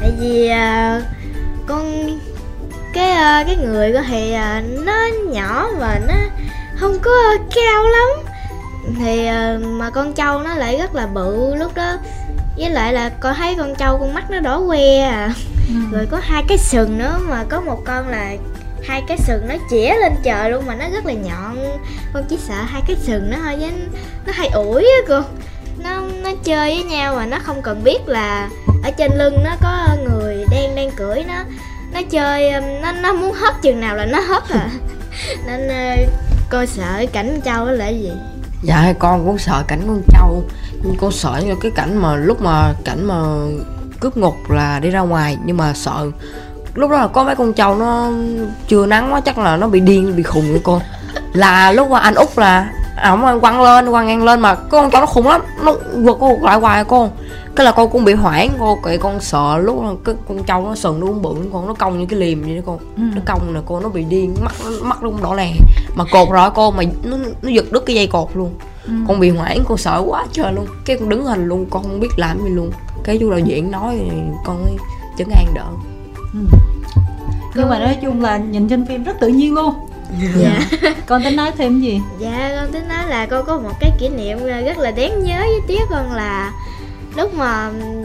Tại vì uh, con cái uh, cái người của thì uh, nó nhỏ và nó không có cao lắm, thì uh, mà con trâu nó lại rất là bự lúc đó, với lại là con thấy con trâu con mắt nó đỏ que à. Ừ. Rồi có hai cái sừng nữa, mà có một con là hai cái sừng nó chĩa lên trời luôn mà nó rất là nhọn. Con chỉ sợ hai cái sừng nó thôi, với nó hay ủi á cô. Nó nó chơi với nhau mà nó không cần biết là ở trên lưng nó có người đang đang cưỡi nó. Nó chơi nó nó muốn hất chừng nào là nó hất à. Nên cô sợ cái cảnh trâu đó là gì? Dạ con cũng sợ cảnh con trâu, nhưng con sợ như cái cảnh mà lúc mà cảnh mà cướp ngục là đi ra ngoài, nhưng mà sợ lúc đó là có mấy con trâu nó chưa nắng quá, chắc là nó bị điên bị khùng với con. Là lúc mà anh Út là ổng quăng lên quăng ngang lên mà con trâu nó khùng lắm, nó vượt con lại hoài con. Cái là con cũng bị hoảng, con kệ con sợ lúc là cái con trâu nó sừng nó cũng bự con, nó cong như cái liềm vậy đó con. Ừ. Nó cong nè con, nó bị điên, mắt mắt nó cũng đỏ lè mà cột rồi con, mà nó nó giật đứt cái dây cột luôn. Ừ. Con bị hoảng, con sợ quá trời luôn, cái con đứng hình luôn, con không biết làm gì luôn. Cái chú đạo diễn nói thì con mới chấn an đỡ. Ừ. Nhưng mà nói chung là nhìn trên phim rất tự nhiên luôn. Dạ. Con tính nói thêm gì? Dạ con tính nói là con có một cái kỷ niệm rất là đáng nhớ với tía con, là lúc mà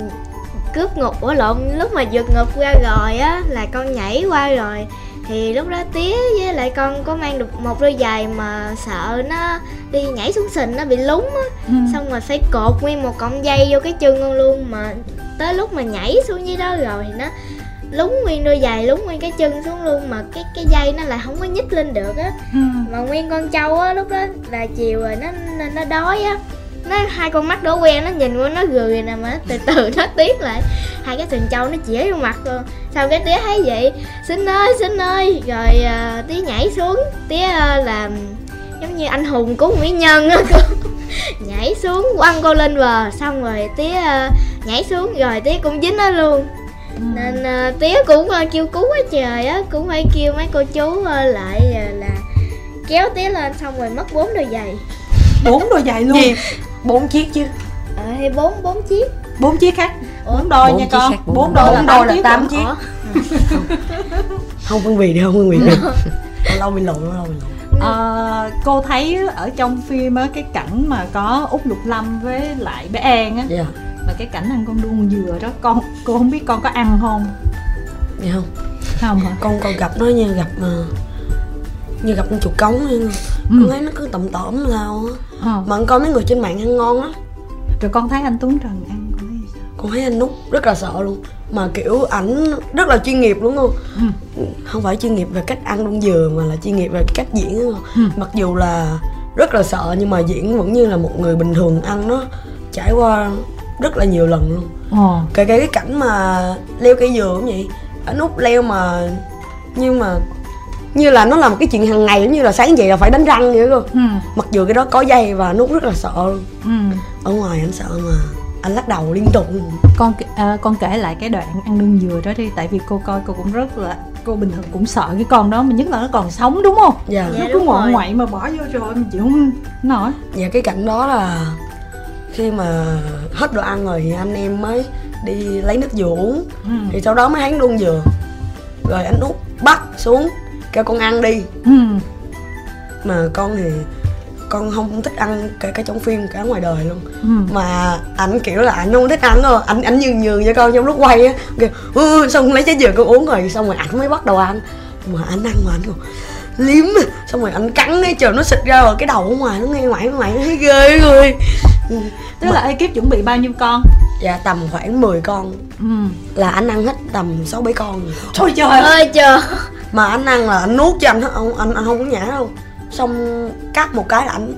cướp ngục ở lộn lúc mà vượt ngục ra rồi á, là con nhảy qua rồi, thì lúc đó tía với lại con có mang được một đôi giày mà sợ nó đi nhảy xuống sình nó bị lún á. Ừ. Xong rồi phải cột nguyên một cọng dây vô cái chân con luôn, mà tới lúc mà nhảy xuống dưới đó rồi thì nó lún nguyên đôi giày, lún nguyên cái chân xuống luôn, mà cái cái dây nó lại không có nhích lên được á. Ừ. Mà nguyên con trâu á lúc đó là chiều rồi nó nó đói á, nó hai con mắt đỏ que, nó nhìn qua nó gcười nè, mà từ từ nó tiếc lại hai cái sừng trâu nó chĩa vô mặt luôn. Sau cái tía thấy vậy, Xính ơi Xính ơi, rồi uh, tía nhảy xuống, tía uh, làm giống như anh hùng cứu mỹ nhân á cô. Nhảy xuống quăng cô lên bờ, xong rồi tía uh, nhảy xuống rồi tía cũng dính nó luôn. Ừ. Nên uh, tía cũng uh, kêu cứu quá trời á, cũng phải kêu mấy cô chú uh, lại uh, là kéo tía lên, xong rồi mất bốn đôi giày. Bốn đôi giày luôn? Gì? Bốn chiếc chứ? Ờ à, hay bốn bốn chiếc. Bốn chiếc khác? Bốn đôi nha con. Bốn đôi là tám chiếc. tám chiếc. Không phân biệt đi, không phân biệt đi. Lâu bị lộn, lâu bị lộn. À, cô thấy ở trong phim á, cái cảnh mà có Út Lục Lâm với lại bé An á, yeah. Và cái cảnh ăn con đuông dừa đó, con cô không biết con có ăn không? Dạ không. Không hả? Con còn gặp nó như gặp mà như gặp con chuột cống vậy. Ừ. Con thấy nó cứ tẩm tẩm sao á. À. Mà con coi mấy người trên mạng ăn ngon lắm. Rồi con thấy anh Tuấn Trần ăn con thấy sao? Con thấy anh Nút rất là sợ luôn. Mà kiểu ảnh rất là chuyên nghiệp luôn luôn. Ừ. Không phải chuyên nghiệp về cách ăn đuông dừa mà là chuyên nghiệp về cách diễn luôn. Ừ. Mặc dù là rất là sợ nhưng mà diễn vẫn như là một người bình thường ăn, nó trải qua rất là nhiều lần luôn. Ờ. Kể cả cái cảnh mà leo cây dừa cũng vậy. Anh Út leo mà nhưng mà như là nó là một cái chuyện hàng ngày, giống như là sáng dậy là phải đánh răng vậy đó. Ừ. Mặc dù cái đó có dây và Nút rất là sợ luôn. Ừ. Ở ngoài anh sợ mà anh lắc đầu liên tục. Con à, con kể lại cái đoạn ăn đuông dừa đó đi, tại vì cô coi cô cũng rất là, cô bình thường cũng sợ cái con đó, mà nhất là nó còn sống đúng không? Dạ. Nó cứ ngoại ngoại mà bỏ vô rồi mình chịu không nổi. Dạ cái cảnh đó là khi mà hết đồ ăn rồi thì anh em mới đi lấy nước dừa uống. Ừ. Thì sau đó mới hái đuông dừa. Rồi anh Út bắt xuống kêu con ăn đi. Ừ. Mà con thì con không thích ăn cả, cả trong phim cả ngoài đời luôn. Ừ. Mà ảnh kiểu là ảnh không thích ăn rồi, ảnh ảnh nhường nhường cho con trong lúc quay á, kêu ừ, xong lấy trái dừa con uống rồi xong rồi ảnh mới bắt đầu ăn. Mà ảnh ăn mà ảnh còn liếm, xong rồi ảnh cắn cái trời nó xịt ra rồi cái đầu ở ngoài nó nghe ngoại ngoại nó thấy ghê rồi. Ừ. Tức mà là ekip chuẩn bị bao nhiêu con? Dạ tầm khoảng mười con. Ừ. Là anh ăn hết tầm sáu bảy con rồi. Trời trời ơi trời. Mà anh ăn là anh nuốt cho anh không, anh, anh không có nhả đâu. Xong cắt một cái là anh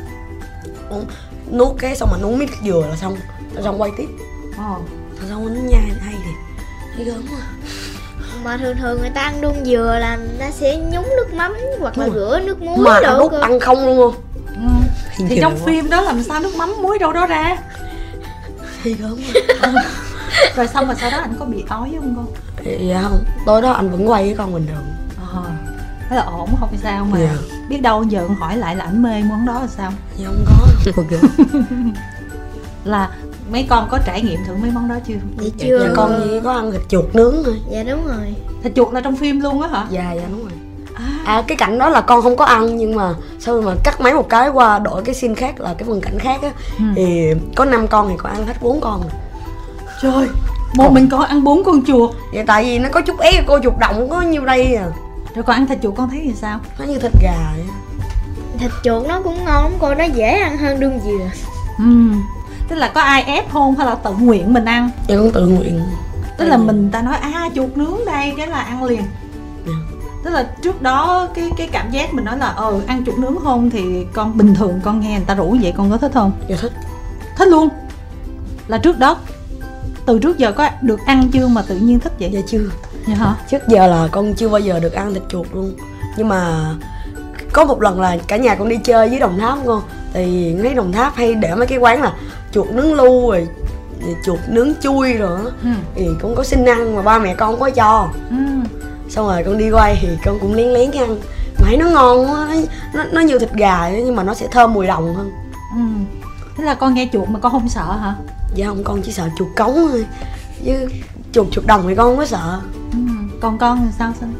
nuốt cái xong mà uống miếng dừa là xong, xong quay tiếp. Ờ. Xong anh nhai hay thì thấy gớm quá. Mà thường thường người ta ăn đuông dừa là người ta sẽ nhúng nước mắm hoặc là rửa nước muối mà đồ. Mà Út ăn không luôn không? Ừ. Thì, thì trong phim đó làm sao nước mắm muối đâu đó ra? Thì gớm quá. Rồi xong rồi sau đó anh có bị ói không con? Dạ không, tối đó anh vẫn quay với con bình thường. À, thế là ổn không sao mà. Yeah. Biết đâu giờ con hỏi lại là ảnh mê món đó là sao? Dạ không có. Là mấy con có trải nghiệm thử mấy món đó chưa? Dạ chưa. Dạ con chỉ có ăn thịt chuột nướng thôi. Dạ đúng rồi. Thịt chuột là trong phim luôn á hả? Dạ dạ đúng rồi. À cái cảnh đó là con không có ăn, nhưng mà sau mà cắt máy một cái qua đổi cái scene khác là cái phân cảnh khác á, Ừ. thì có năm con thì con ăn hết bốn con rồi. Trời, một mình con ăn bốn con chuột. Vậy tại vì nó có chút é, cô chuột đồng có nhiêu đây à. Rồi con ăn thịt chuột con thấy thì sao? Nó như thịt gà vậy. Thịt chuột nó cũng ngon lắm cô, nó dễ ăn hơn đương dừa. Ừ. Tức là có ai ép không hay là tự nguyện mình ăn? Dạ con tự nguyện. Tức là mình ta nói à chuột nướng đây cái là ăn liền. Dạ. Tức là trước đó cái cái cảm giác mình nói là ờ ăn chuột nướng không thì con bình thường con nghe người ta rủ vậy con có thích không? Dạ thích. Thích luôn. Là trước đó từ trước giờ có được ăn chưa mà tự nhiên thích vậy? Dạ chưa. Dạ hả? Trước giờ là con chưa bao giờ được ăn thịt chuột luôn. Nhưng mà có một lần là cả nhà con đi chơi với Đồng Tháp con, thì thấy Đồng Tháp hay để mấy cái quán là chuột nướng lu rồi chuột nướng chui rồi á, Ừ. thì con có xin ăn mà ba mẹ con không có cho. Ừ. Xong rồi con đi quay thì con cũng lén lén ăn, mà thấy nó ngon quá, nó, nó, nó như thịt gà ấy, nhưng mà nó sẽ thơm mùi đồng hơn. Ừ. Thế là con nghe chuột mà con không sợ hả? Dạ không, con chỉ sợ chuột cống thôi, chứ chuột chuột đồng thì con không có sợ. Ừ. Còn con thì sao Sinh?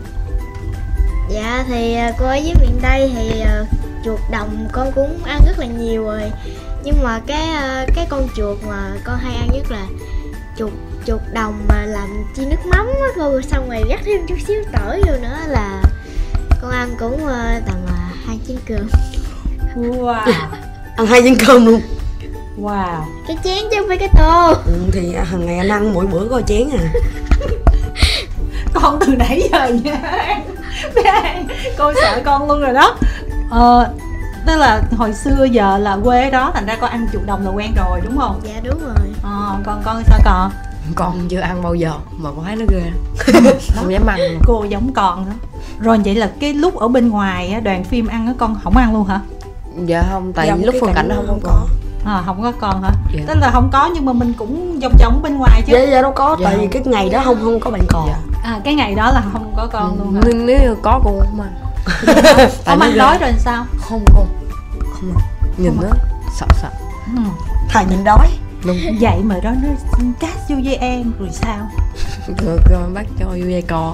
Dạ thì à, cô ở dưới miền Tây thì à, chuột đồng con cũng ăn rất là nhiều rồi. Nhưng mà cái à, cái con chuột mà con hay ăn nhất là chuột chuột đồng mà làm chiên nước mắm á cô, xong rồi rắc thêm chút xíu tỏi vô nữa là con ăn cũng à, tầm à, hai chén cơm. Wow. Ăn hai chén cơm luôn. Wow. Cái chén chứ không phải cái tô. Ừ, thì hàng ngày anh ăn mỗi bữa có chén à. Con từ nãy giờ nha bé An, cô sợ con luôn rồi đó. Ờ, tức là hồi xưa giờ là quê ở đó thành ra con ăn chuột đồng là quen rồi đúng không? Dạ đúng rồi. Ờ, còn con sao còn? Con chưa ăn bao giờ mà con thấy nó ghê. Không dám ăn luôn. Cô giống con đó. Rồi vậy là cái lúc ở bên ngoài á, đoàn phim ăn á con không ăn luôn hả? Dạ không, tại Dạ, lúc cái phân cảnh nó không, không có. À, không có con hả? Dạ. Tức là không có nhưng mà mình cũng vòng vòng bên ngoài chứ. Dạ dạ đâu có, Dạ tại vì không. cái ngày đó không không có bạn cò. Dạ. À, cái ngày đó là không có con luôn hả? Nếu, nếu như có con không ăn. Ông nó ăn ghê. đói rồi sao? Không con. Không ăn. Nhìn Không nó sợ sợ. Ừ. Thà nhìn đói. Đúng. Vậy mà đó nó cast vô dây An rồi sao? Rồi con bắt cho vô dây cò.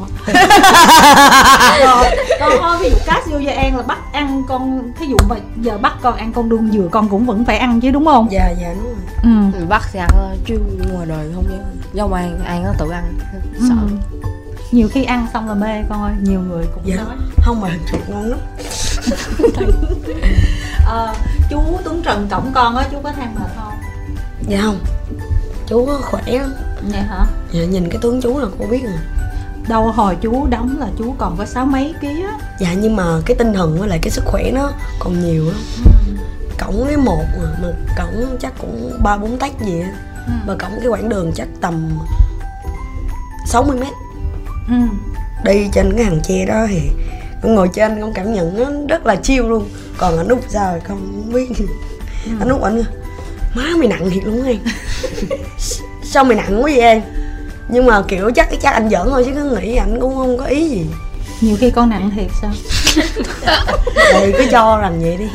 Rồi, con thôi ví dụ cast vô dây An là bắt ăn con, thí dụ mà giờ bắt con ăn con đương dừa con cũng vẫn phải ăn chứ đúng không? Dạ dạ đúng rồi. Ừ. Mình bắt sẽ ăn thôi, chứ ngoài đời không dám. Dâu ăn, ăn nó tự ăn. Sợ. Ừ. Nhiều khi ăn xong là mê con ơi, nhiều người cũng Dạ. nói. Không mà thịt chuột ngon lắm. Ờ, chú Tuấn Trần cổng con á, chú có than mệt không? Dạ không. Chú có khỏe lắm. Vậy hả? Dạ nhìn cái tướng chú là cô biết rồi. Đâu hồi chú đóng là chú còn có sáu mấy ký á. Dạ nhưng mà cái tinh thần với lại cái sức khỏe nó còn nhiều lắm. Cổng cái một mà, mà cổng chắc cũng ba bốn tách gì á. Ừ. Mà cổng cái quãng đường chắc tầm sáu mươi mét. Ừ. Đi trên cái hàng tre đó thì con ngồi trên con cảm nhận nó rất là chill luôn. Còn anh Út sao thì con không biết. Ừ. Anh Út anh má mày nặng thiệt luôn An. Sao mày nặng quá vậy An? Nhưng mà kiểu chắc chắc anh giỡn thôi chứ cứ nghĩ anh cũng không có ý gì. Nhiều khi con nặng thiệt sao? Thì cứ cho rằng vậy đi.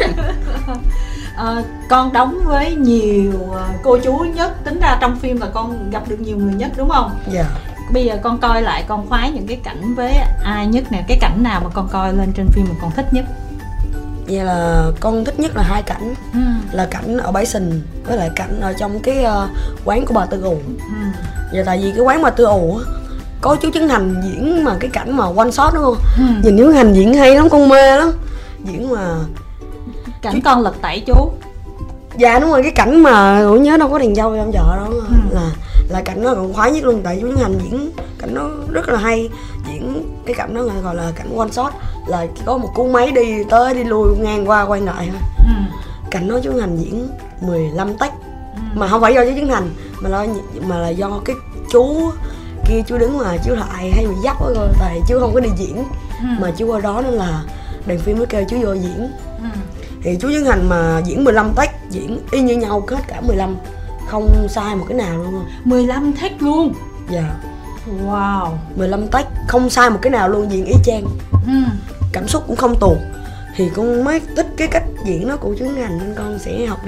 Ờ, con đóng với nhiều ờ, cô chú nhất, tính ra trong phim là con gặp được nhiều người nhất đúng không? Dạ. Bây giờ con coi lại con khoái những cái cảnh với ai nhất nè, cái cảnh nào mà con coi lên trên phim mà con thích nhất? Vậy là con thích nhất là hai cảnh. Ừ. Là cảnh ở bãi sình với lại cảnh ở trong cái uh, quán của bà Tư Ù. Ừ. Vậy tại vì cái quán bà Tư Ù á có chú Trấn Thành diễn mà cái cảnh mà one shot đúng không? Ừ. Nhìn chú Trấn Thành diễn hay lắm, con mê lắm. Diễn mà Cảnh con lật tẩy chú. dạ đúng rồi, cái cảnh mà ủa nhớ đâu có đèn dâu trong chợ đó Ừ. là là cảnh đó còn khoái nhất luôn, tại chú Trấn Thành diễn cảnh đó rất là hay. Diễn cái cảnh đó gọi là cảnh one shot, là chỉ có một cú máy đi tới đi lui ngang qua quay lại thôi. Ừ. Cảnh đó chú Trấn Thành diễn mười lăm tách. Ừ. Mà không phải do chú Trấn Thành mà là mà là do cái chú kia chú đứng mà chú lại hay bị dấp á coi, tại chú không có đi diễn. Ừ. Mà chú ở đó nên là đoàn phim mới kêu chú vô diễn. Ừ. Thì chú Trấn Thành mà diễn mười lăm tách, diễn y như nhau hết cả mười lăm, không sai một cái nào luôn. mười lăm take luôn. Dạ. Wow. mười lăm tách không sai một cái nào luôn, diễn y chang. Ừ. Cảm xúc cũng không tuột. Thì con mới thích cái cách diễn đó của chú Trấn Thành nên con sẽ học theo.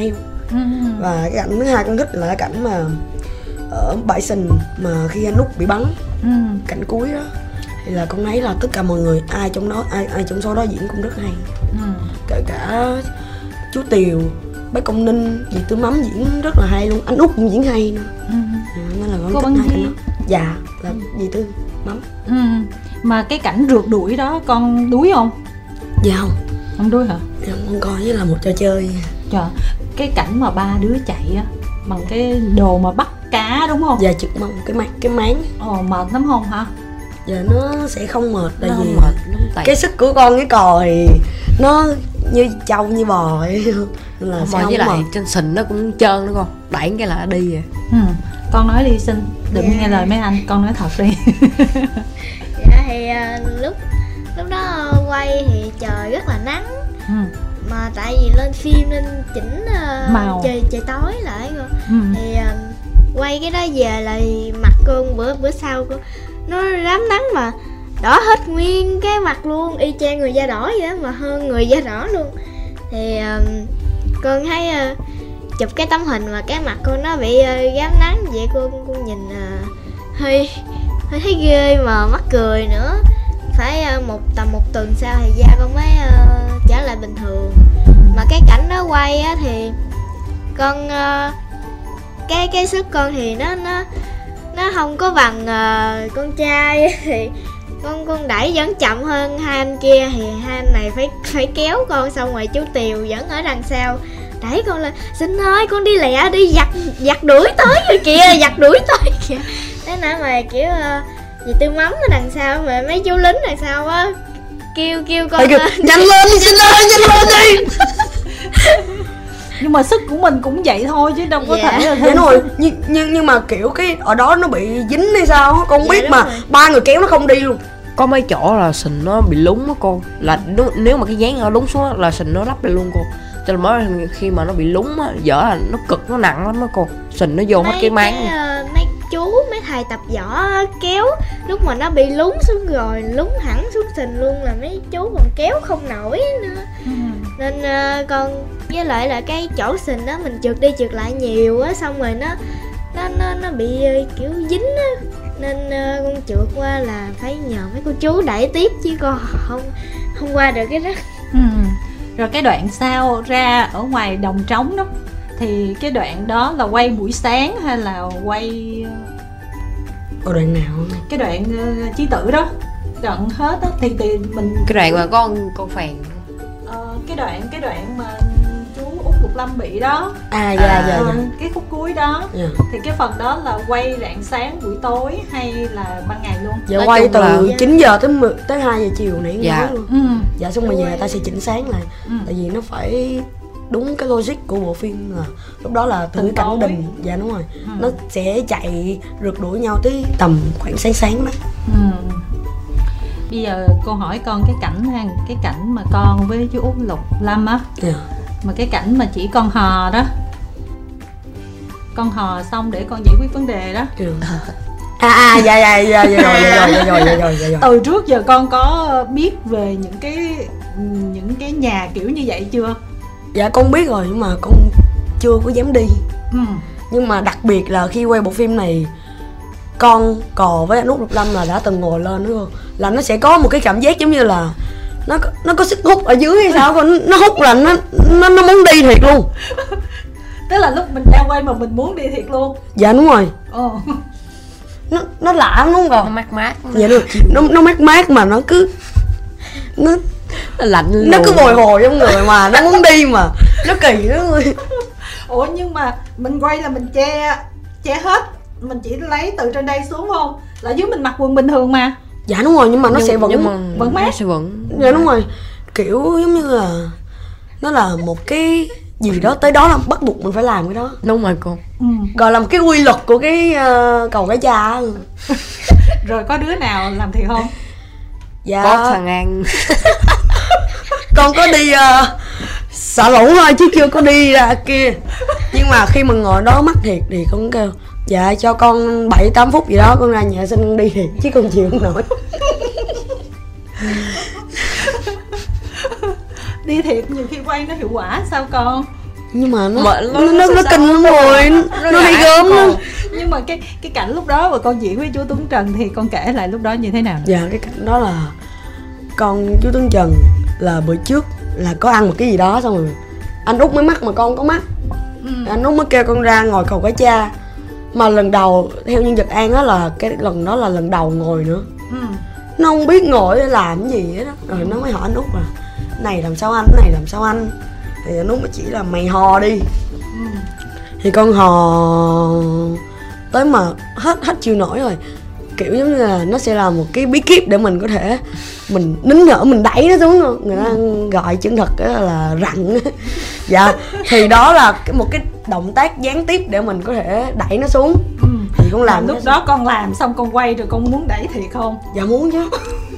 Ừ. Và cái cảnh thứ hai con thích là cái cảnh mà ở bãi sình mà khi anh Út bị bắn, Ừ. cảnh cuối đó, thì là con thấy là tất cả mọi người ai trong đó ai ai trong số đó diễn cũng rất hay, Ừ. kể cả chú Tiều, bác Công Ninh, dì Tư Mắm diễn rất là hay luôn, anh Út cũng diễn hay nữa. Ừ. À, nên là con Cô thích Băng hai Di. cảnh đó. Dạ là dì Tư Mắm. Ừ. Mà cái cảnh rượt đuổi đó con đuối không? Dạ không, Không đuối hả? dạ, con coi như là một trò chơi. Trời, cái cảnh mà ba đứa chạy á bằng cái đồ mà bắt cá đúng không? Dạ trực mong cái máng cái máng Ồ, mệt lắm không hả? dạ nó sẽ không mệt, tại Nó vì không mệt lắm, tại cái sức của con cái cò thì nó như trâu như bò ấy nên là không sẽ mệt, không với lại mệt. trên sình nó cũng trơn đó con, đẩy cái là nó đi rồi. Ừ. Con nói đi Sinh, đừng Dạ. nghe lời mấy anh, con nói thật đi. Dạ thì à, lúc lúc đó quay thì trời rất là nắng, Ừ. mà tại vì lên phim nên chỉnh à, Màu. trời trời tối lại rồi. Ừ. Thì à, quay cái đó về là mặt con bữa bữa sau cô nó rám nắng mà đỏ hết nguyên cái mặt luôn, y chang người da đỏ vậy đó, mà hơn người da đỏ luôn. Thì à, con thấy à, chụp cái tấm hình mà cái mặt con nó bị à, rám nắng vậy, con con nhìn à, hơi hơi thấy ghê mà mắc cười nữa. Phải à, một tầm một tuần sau thì da con mới à, trở lại bình thường. Mà cái cảnh đó quay á thì con à, cái cái sức con thì nó nó nó không có bằng uh, con trai thì con con đẩy vẫn chậm hơn hai anh kia, thì hai anh này phải phải kéo con, xong rồi chú Tiều vẫn ở đằng sau đẩy con lên, Sinh ơi con đi lẹ đi, giặt giặt đuổi tới rồi kìa, giặt đuổi tới kìa. Thế nãy mà kiểu uh, dì Tư Mắm ở đằng sau, mà mấy chú lính đằng sau á kêu kêu con Kêu, uh, nhanh lên đi Sinh ơi, nhanh lên đi. Nhưng mà sức của mình cũng vậy thôi chứ đâu có Dạ. thể là Dạ đúng rồi, nhưng, nhưng nhưng mà kiểu cái ở đó nó bị dính hay sao á, con Dạ, biết đúng mà rồi. ba người kéo nó không đi luôn. Có mấy chỗ là sình nó bị lún á cô, là nếu, nếu mà cái dáng nó lún xuống á, là sình nó lắp lại luôn cô. Cho nên mới khi mà nó bị lún á, dở là nó cực, nó nặng lắm đó cô, sình nó vô hết cái máng. cái, uh, mấy chú mấy thầy tập võ kéo lúc mà nó bị lún xuống rồi lún hẳn xuống sình luôn, là mấy chú còn kéo không nổi nữa. Ừ. Nên uh, con với lại là cái chỗ sình đó mình trượt đi trượt lại nhiều á, xong rồi nó nó nó nó bị uh, kiểu dính á, nên uh, con trượt qua là phải nhờ mấy cô chú đẩy tiếp chứ con không không qua được cái đó. Ừ. Rồi cái đoạn sau ra ở ngoài đồng trống đó, thì cái đoạn đó là quay buổi sáng hay là quay Ở đoạn nào? cái đoạn uh, chí tử đó gần hết á, thì thì mình Cái đoạn mà có con con phèn. ờ, cái đoạn cái đoạn mà chú Út Lục Lâm bị đó, À dạ dạ ờ, dạ. cái khúc cuối đó, Dạ. thì cái phần đó là quay rạng sáng buổi tối hay là ban ngày luôn? Dạ Nói quay chung từ là- chín giờ tới mười, tới hai giờ chiều nãy Dạ. nói luôn. Ừ. Dạ xong rồi về ta sẽ chỉnh sáng lại. Ừ. Tại vì nó phải đúng cái logic của bộ phim là lúc đó là từ Từ cái cảnh tối. đình. Dạ đúng rồi. Ừ. Nó sẽ chạy rượt đuổi nhau tới tầm khoảng sáng sáng đó. Ừ. Bây giờ cô hỏi con cái cảnh ha, cái cảnh mà con với chú Út Lục Lâm á, Dạ. mà cái cảnh mà chỉ con hò đó, con hò xong để con giải quyết vấn đề đó. Dạ. À à dạ dạ dạ dạ rồi dạ rồi dạ rồi dạ rồi dạ rồi. Từ trước giờ con có biết về những cái những cái nhà kiểu như vậy chưa? Dạ con biết rồi nhưng mà con chưa có dám đi. Ừ. Nhưng mà đặc biệt là khi quay bộ phim này, con cò với anh Út Lục Lâm là đã từng ngồi lên nữa cô, là nó sẽ có một cái cảm giác giống như là nó có- nó có sức hút ở dưới hay sao, con nó hút là nó nó nó muốn đi thiệt luôn. Tức là lúc mình đang quay mà mình muốn đi thiệt luôn. Dạ đúng rồi, Ồ. nó nó lạ lắm đúng Nó không? mát mát. Dạ được, nó nó mát mát mà nó cứ nó Nó lạnh nó cứ luôn. bồi hồi trong người mà nó muốn đi mà nó kỳ lắm. Ủa nhưng mà mình quay là mình che che hết, mình chỉ lấy từ trên đây xuống không? Là dưới mình mặc quần bình thường mà. Dạ đúng rồi, nhưng mà nó Nhưng- sẽ vẫn nhưng mà vẫn mát. nó sẽ vẫn. dạ đúng rồi, kiểu giống như là nó là một cái gì đó tới đó là bắt buộc mình phải làm cái đó, Đúng rồi cô. Ừ. gọi là một cái quy luật của cái uh, cầu cái cha. Rồi có đứa nào làm thiệt không? Dạ Có thằng An. con có đi uh, xả lũ thôi chứ chưa có đi ra kia, nhưng mà khi mà ngồi đó mắc thiệt thì con kêu dạ cho con bảy tám phút gì đó con ra nhà xin con đi thiệt chứ con chịu không nổi. Đi thiệt nhiều khi quay nó hiệu quả sao con? Nhưng mà nó Mà nó nó, nó kinh lắm rồi, nó, nó đi gớm lắm. Nhưng mà cái cái cảnh lúc đó mà con diễn với chú Tuấn Trần thì con kể lại lúc đó như thế nào? Dạ cái cảnh đó là con chú Tuấn Trần là bữa trước là có ăn một cái gì đó xong rồi anh Út mới mắc mà con có mắc. Ừ. Anh Út mới kêu con ra ngồi cầu cá cha. Mà lần đầu theo nhân vật An đó là cái lần đó là lần đầu ngồi nữa. Ừ. Nó không biết ngồi để làm cái gì hết đó. Rồi nó mới hỏi anh Út là này làm sao anh, này làm sao anh. Thì anh Út mới chỉ là mày hò đi. Ừ. Thì con hò tới mà hết hết chịu nổi rồi, kiểu giống như là nó sẽ là một cái bí kíp để mình có thể mình nín thở mình đẩy nó xuống luôn. Người ta gọi chân thật là rặn. Dạ thì đó là một cái động tác gián tiếp để mình có thể đẩy nó xuống. Ừ. Thì con làm lúc đó con làm xong con quay rồi con muốn đẩy thiệt không? Dạ muốn chứ.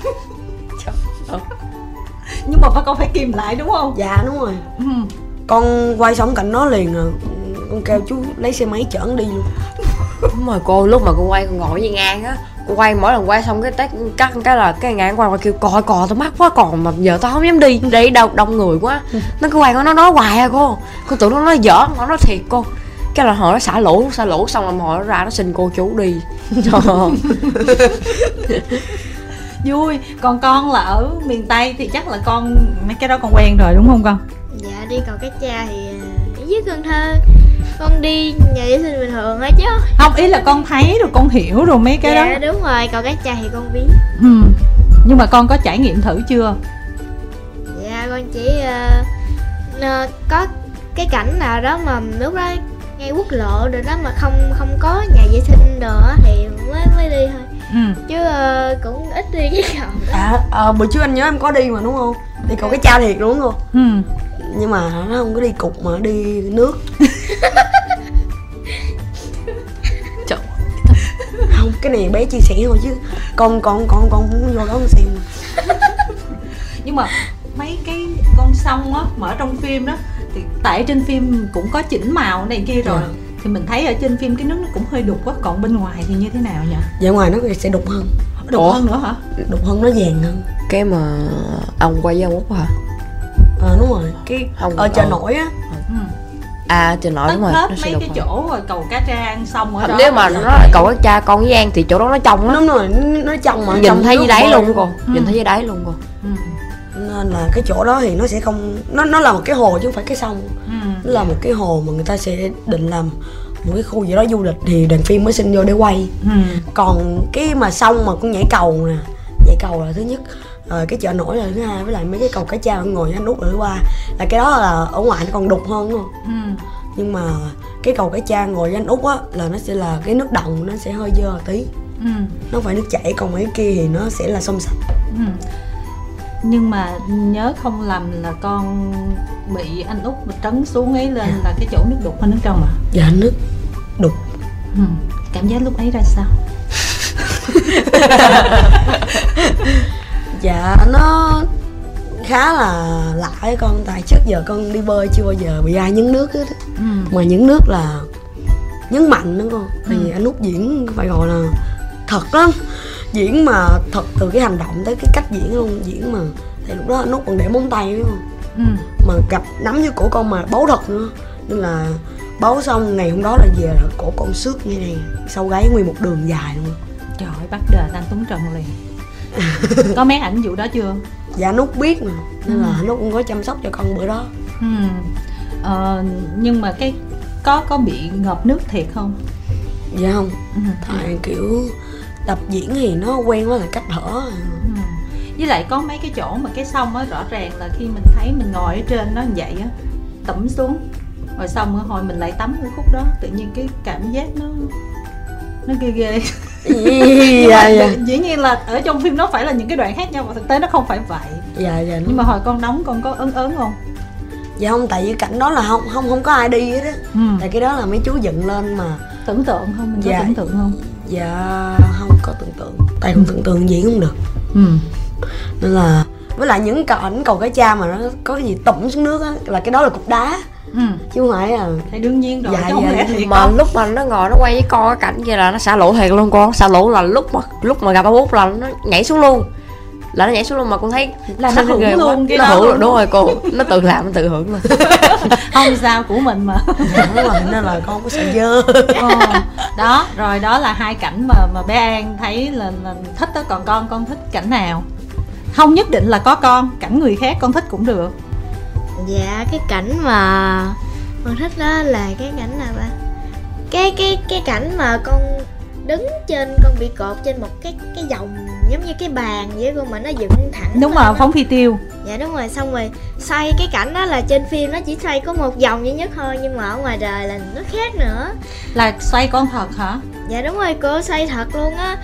Nhưng mà con phải kìm lại đúng không? Dạ đúng rồi. Ừ. Con quay xong cảnh đó liền rồi con kêu chú lấy xe máy chở nó đi luôn. Đúng rồi cô, lúc mà con quay con ngồi với Ngang á, con quay mỗi lần quay xong cái tách cắt cái là cái Ngang quay qua kêu coi cò tao mắc quá, còn mà giờ tao không dám đi đây đâu đông người quá. Nó cứ quay nó nói hoài à cô, con tưởng nó nói giỡn, nó nói thiệt cô. Cái là hồi nó xả lũ xả lũ xong rồi hồi nó ra nó xin cô chú đi. Vui. Còn con là ở miền Tây thì chắc là con mấy cái đó con quen rồi đúng không con? Dạ đi cầu cá cha thì ở dưới Cần Thơ con đi nhà vệ sinh bình thường hết chứ. Không, ý là con thấy rồi con hiểu rồi mấy cái dạ, đó. Dạ đúng rồi, cầu cá cha thì con biết. Ừ. Nhưng mà con có trải nghiệm thử chưa? Dạ con chỉ uh, uh, có cái cảnh nào đó mà lúc đó ngay quốc lộ rồi đó mà không không có nhà vệ sinh đồ á thì mới mới đi thôi. Ừ. Chứ uh, cũng ít đi cái cầu đó. À, à bữa trước anh nhớ em có đi mà đúng không? Đi cầu cái cha thiệt đúng không? Ừ. Nhưng mà nó không có đi cục mà đi nước. Trời. Không, cái này bé chia sẻ thôi chứ con con con con cũng vô đó con xem. Nhưng mà mấy cái con sông á mà ở trong phim đó thì tại trên phim cũng có chỉnh màu này kia rồi. Yeah. Thì mình thấy ở trên phim cái nước nó cũng hơi đục quá, còn bên ngoài thì như thế nào nhỉ? Dạ ngoài nó sẽ đục hơn. Đục Ủa? hơn nữa hả? Đục hơn, nó vàng hơn. Cái mà ông quay với ông Út hả? Ờ à, đúng rồi, cái không, ở chợ nổi á. Ừ. À chợ nổi đúng rồi. Hết mấy cái chỗ rồi cầu cá tra ăn xong ở đó. Nếu mà nó là cầu cá tra con với An thì chỗ đó nó trong lắm. Đúng rồi, nó trong mà nhìn thấy dưới đáy luôn cô. Ừ. Nhìn thấy dưới đáy luôn cô. Ừ. Nên là cái chỗ đó thì nó sẽ không, nó nó là một cái hồ chứ không phải cái sông. Ừ. Nó là một cái hồ mà người ta sẽ định làm một cái khu gì đó du lịch thì đoàn phim mới xin vô để quay. Ừ. Còn cái mà sông mà con nhảy cầu nè, nhảy cầu là thứ nhất, rồi cái chợ nổi là thứ hai, với lại mấy cái cầu cá cha ngồi với anh Út ở qua là cái đó là ở ngoài nó còn đục hơn đúng không? Ừ. Nhưng mà cái cầu cá cha ngồi với anh Út á là nó sẽ là cái nước đồng, nó sẽ hơi dơ tí. Ừ. Nó phải nước chảy, còn mấy kia thì nó sẽ là sông sạch. Ừ. Nhưng mà nhớ không lầm là con bị anh Út mà trấn xuống ấy lên. Dạ. Là cái chỗ nước đục hay nước trong à? Dạ nước đục. Ừ. Cảm giác lúc ấy ra sao? Dạ nó khá là lạ với con, tại trước giờ con đi bơi chưa bao giờ bị ai nhấn nước hết. Ừ. Mà nhấn nước là nhấn mạnh đó con. Thì ừ. anh Út diễn phải gọi là thật lắm, diễn mà thật từ cái hành động tới cái cách diễn luôn, diễn mà thì lúc đó anh Út còn để móng tay đúng không? Ừ. Mà gặp nắm vô cổ con mà bấu thật nữa, nên là bấu xong ngày hôm đó là về là cổ con xước như này, sau gáy nguyên một đường dài luôn. Trời ơi, bắt đền anh Tuấn Trần liền. Có mấy ảnh vụ đó chưa? Dạ anh Út biết mà, nên ừ. là anh Út cũng có chăm sóc cho con bữa đó. Ừ. Ờ, nhưng mà cái có có bị ngợp nước thiệt không? Dạ không. Ừ. Tại kiểu tập diễn thì nó quen quá là cách thở. Ừ. Với lại có mấy cái chỗ mà cái sông á, rõ ràng là khi mình thấy mình ngồi ở trên nó như vậy á, tẩm xuống rồi xong rồi hồi mình lại tắm cái khúc đó, tự nhiên cái cảm giác nó nó ghê ghê. Dạ, dạ. Dĩ nhiên là ở trong phim nó phải là những cái đoạn khác nhau, mà thực tế nó không phải vậy. Dạ dạ. Nhưng mà hồi con đóng con có ớn ớn không? Dạ không, tại vì cảnh đó là không không không có ai đi hết á. Ừ. Tại cái đó là mấy chú dựng lên mà. Tưởng tượng không? Mình dạ. có tưởng tượng không? Dạ không có tưởng tượng. Tại không tưởng tượng diễn không được. Ừ. Nên là với lại những cảnh cầu cá cha mà nó có cái gì tụm xuống nước á là cái đó là cục đá. Ừ. Chứ không phải à. Thì đương nhiên rồi. Dạ, chứ không dạ, lẽ dạ. Mà lúc mà nó ngồi nó quay với con cái cảnh kia là nó xả lũ thiệt luôn con. Xả lũ là lúc mà lúc mà gặp ông Út là nó nhảy xuống luôn. là nó nhảy xuống luôn, mà con thấy là nó hưởng ghê luôn quá. cái Nó đó hưởng luôn. đúng rồi cô, nó tự làm nó tự hưởng luôn. Không sao, của mình mà. Đúng rồi, nên là con có sợ dơ. Ờ, đó rồi, đó là hai cảnh mà mà bé An thấy là, là thích đó. Còn con con thích cảnh nào? Không nhất định là có con, cảnh người khác con thích cũng được. Dạ cái cảnh mà con thích đó là cái cảnh nào ba? Cái cái cái cảnh mà con đứng trên, con bị cột trên một cái cái vòng giống như cái bàn vậy con, mà nó dựng thẳng. Đúng rồi, phóng phi tiêu. Dạ đúng rồi, xong rồi xoay cái cảnh đó là trên phim nó chỉ xoay có một vòng duy nhất thôi, nhưng mà ở ngoài đời là nó khác nữa. Là xoay con thật hả? Dạ đúng rồi, cô xoay thật luôn á.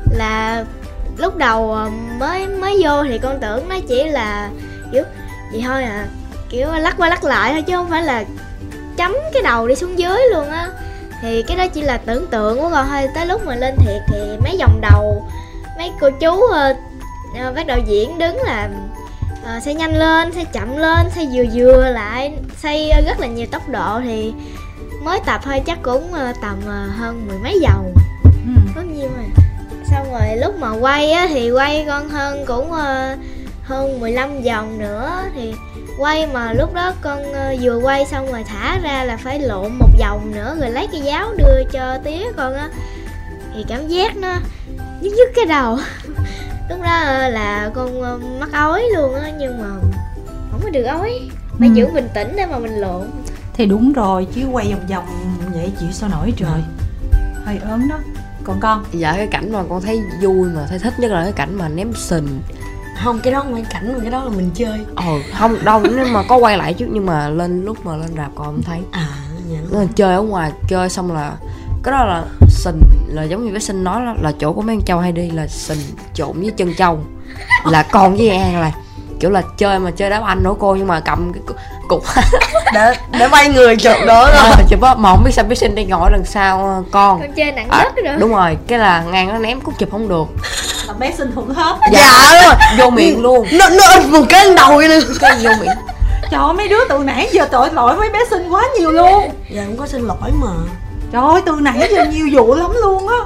Là lúc đầu mới mới vô thì con tưởng nó chỉ là kiểu vậy thôi à, kiểu lắc qua lắc lại thôi chứ không phải là chấm cái đầu đi xuống dưới luôn á. Thì cái đó chỉ là tưởng tượng của con thôi. Tới lúc mà lên thiệt thì mấy vòng đầu mấy cô chú uh, uh, bác đạo diễn đứng là uh, xây nhanh lên, xây chậm lên, xây vừa vừa lại, xây uh, rất là nhiều tốc độ. Thì mới tập thôi chắc cũng uh, tầm uh, hơn mười mấy vòng. Ừ. Có nhiêu rồi. Xong rồi lúc mà quay á thì quay con hơn cũng uh, hơn mười lăm vòng nữa. Thì quay mà lúc đó con uh, vừa quay xong rồi thả ra là phải lộn một vòng nữa rồi lấy cái giáo đưa cho tía con á. Thì cảm giác nó nhức nhức cái đầu. Lúc đó uh, là con uh, mắc ói luôn á, nhưng mà không có được ói. Phải Ừ. giữ bình tĩnh để mà mình lộn. Thì đúng rồi, chứ quay vòng vòng vậy chịu sao nổi trời. Hơi ớn đó. Còn con? Dạ cái cảnh mà con thấy vui mà thấy thích nhất là cái cảnh mà ném sình. Không, cái đó không phải cảnh mà cái đó là mình chơi. Ờ không đâu, nhưng mà có quay lại chứ, nhưng mà lên lúc mà lên rạp còn không thấy. À dạ. Nó là chơi ở ngoài, chơi xong là cái đó là sình, là giống như cái sinh nói đó, là chỗ của mấy con trâu hay đi là sình trộn với chân trâu. Là con với An là kiểu là chơi mà chơi đá banh nữa cô, nhưng mà cầm cái cục để để bay người chụp đó rồi. ờ, chụp á, mà không biết sao biết sinh đi ngồi đằng sau con. Con chơi nặng À, nhất rồi. đúng rồi, cái là ngang nó ném cúc chụp không được. Là bé xin thuận hết. Dạ đúng rồi. Vô miệng luôn. Nó nó ích một cái đầu vậy luôn. Cái vô miệng. Trời ơi, mấy đứa từ nãy giờ tội lỗi với bé Sinh quá nhiều luôn. Dạ không có xin lỗi mà. Trời ơi, từ nãy giờ nhiều vụ lắm luôn á.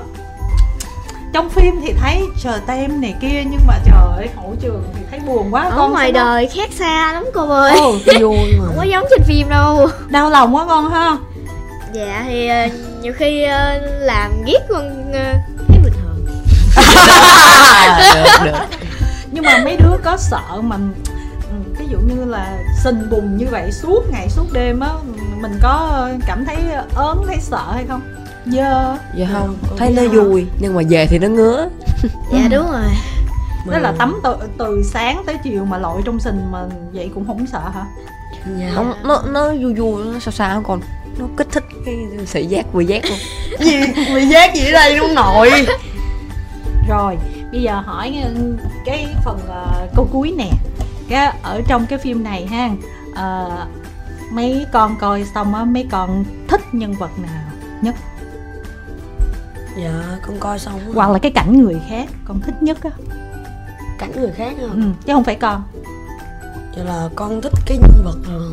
Trong phim thì thấy trời tem này kia, nhưng mà trời ơi, hậu trường thì thấy buồn quá. Ở Con ngoài sao đời khác xa lắm cô ơi. Ồ, vui mà. Không có giống trên phim đâu. nó đau lòng quá con ha. Dạ thì uh, nhiều khi uh, làm ghét con uh, thấy bình thường. được, được. Nhưng mà mấy đứa có sợ mà ừ, ví dụ như là sình bùn như vậy suốt ngày suốt đêm á, mình có cảm thấy ớn, thấy sợ hay không? Dơ. Dạ không, thấy nó vui, nhưng mà về thì nó ngứa. Dạ đúng rồi. Đó là tắm từ, từ sáng tới chiều mà lội trong sình mà vậy cũng không sợ hả? Dạ. Không, nó nó vui vui, nó sao sao còn nó kích thích cái sự giác vừa giác luôn. Gì bị giác gì ở đây đúng nội. Rồi, bây giờ hỏi cái phần uh, câu cuối nè. Cái ở trong cái phim này ha, uh, mấy con coi xong á, mấy con thích nhân vật nào nhất? Dạ con coi xong á. Hoặc là cái cảnh người khác con thích nhất á. Cảnh người khác á. Ừ, chứ không phải con. Vậy là con thích cái nhân vật rồi.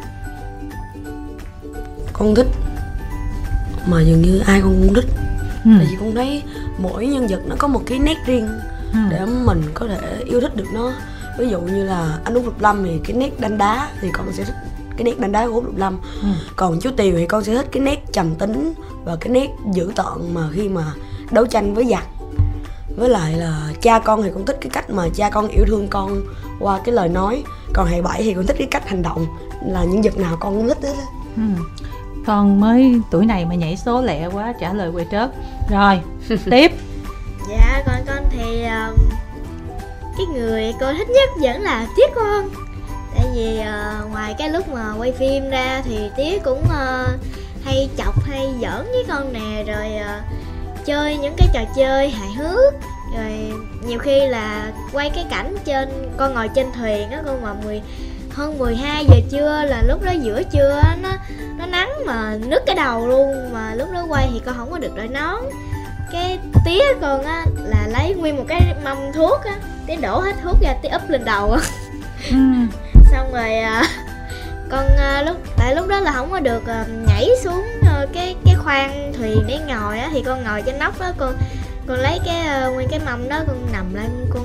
Con thích mà dường như ai con cũng thích. Ừ. Tại vì con thấy mỗi nhân vật nó có một cái nét riêng Ừ. để mình có thể yêu thích được nó. Ví dụ như là anh Út Lục Lâm thì cái nét đanh đá thì con sẽ thích cái nét đanh đá của Út Lục Lâm. Ừ. Còn chú Tiều thì con sẽ thích cái nét trầm tính và cái nét dữ tợn mà khi mà đấu tranh với giặc. Với lại là cha con thì con thích cái cách mà cha con yêu thương con qua cái lời nói. Còn Hài Bảy thì con thích cái cách hành động. Là những vật nào con cũng thích hết á. Ừ. Con mới tuổi này mà nhảy số lẹ quá, trả lời quay trớt. Rồi, tiếp. Dạ còn con thì um, cái người cô thích nhất vẫn là Tía con. Tại vì uh, ngoài cái lúc mà quay phim ra thì Tía cũng uh, hay chọc hay giỡn với con nè. Rồi uh, chơi những cái trò chơi hài hước. Rồi nhiều khi là quay cái cảnh trên, con ngồi trên thuyền á con, mà mười hơn mười hai giờ trưa, là lúc đó giữa trưa á, nó nó nắng mà nứt cái đầu luôn. Mà lúc đó quay thì con không có được đội nón. Cái Tía con á là lấy nguyên một cái mâm thuốc á, Tía đổ hết thuốc ra, Tía úp lên đầu á. Ừ. Xong rồi à, con à, lúc tại lúc đó là không có được à, nhảy xuống à, cái cái khoang thuyền để ngồi á, thì con ngồi trên nóc đó, con con lấy cái uh, nguyên cái mâm đó con nằm lên, con con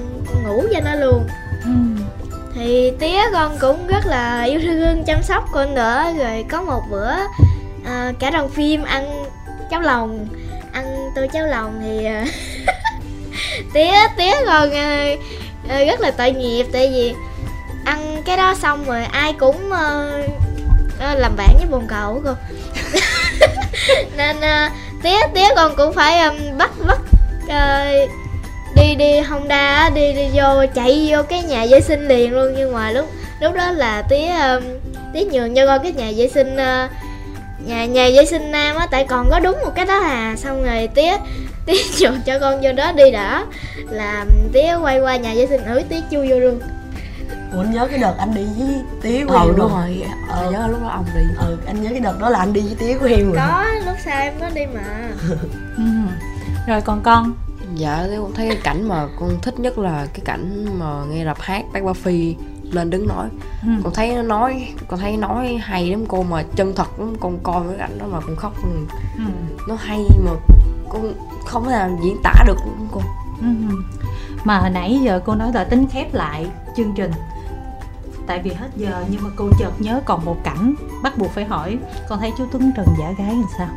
ngủ cho nó luôn. Ừ. Thì tía con cũng rất là yêu thương chăm sóc con nữa. Rồi có một bữa uh, cả đoàn phim ăn cháo lòng, ăn tô cháo lòng thì uh, tía tía con uh, uh, rất là tội nghiệp, tại vì ăn cái đó xong rồi ai cũng uh, uh, làm bạn với bồn cầu của cô. Nên uh, tía tía con cũng phải um, bắt bắt uh, đi đi Honda đi đi vô chạy vô cái nhà vệ sinh liền luôn. Nhưng mà lúc lúc đó là tía um, tía nhường cho con cái nhà vệ sinh uh, nhà nhà vệ sinh nam á, tại còn có đúng một cái đó à. Xong rồi tía tía nhường cho con vô đó đi đã, là tía quay qua nhà vệ sinh ủi tía chui vô luôn. Ủa anh nhớ cái đợt anh đi với tía của Ừ em đúng không? rồi, Ờ. nhớ lúc đó ông đi. Ừ, anh nhớ cái đợt đó là anh đi với tía của em rồi. Có lúc sau em có đi mà. Ừ. Rồi còn con? Dạ, tôi cũng thấy cái cảnh mà con thích nhất là cái cảnh mà nghe rạp hát bác Ba Phi lên đứng nói. Ừ. Con thấy nó nói, con thấy nói hay lắm cô, mà chân thật lắm. Con coi cái cảnh đó mà con khóc luôn. Ừ. Nó hay mà con không thể nào diễn tả được luôn cô. Ừ. Mà hồi nãy giờ cô nói là tính khép lại chương trình, tại vì hết giờ, nhưng mà cô chợt nhớ còn một cảnh bắt buộc phải hỏi. Con thấy chú Tuấn Trần giả gái làm sao?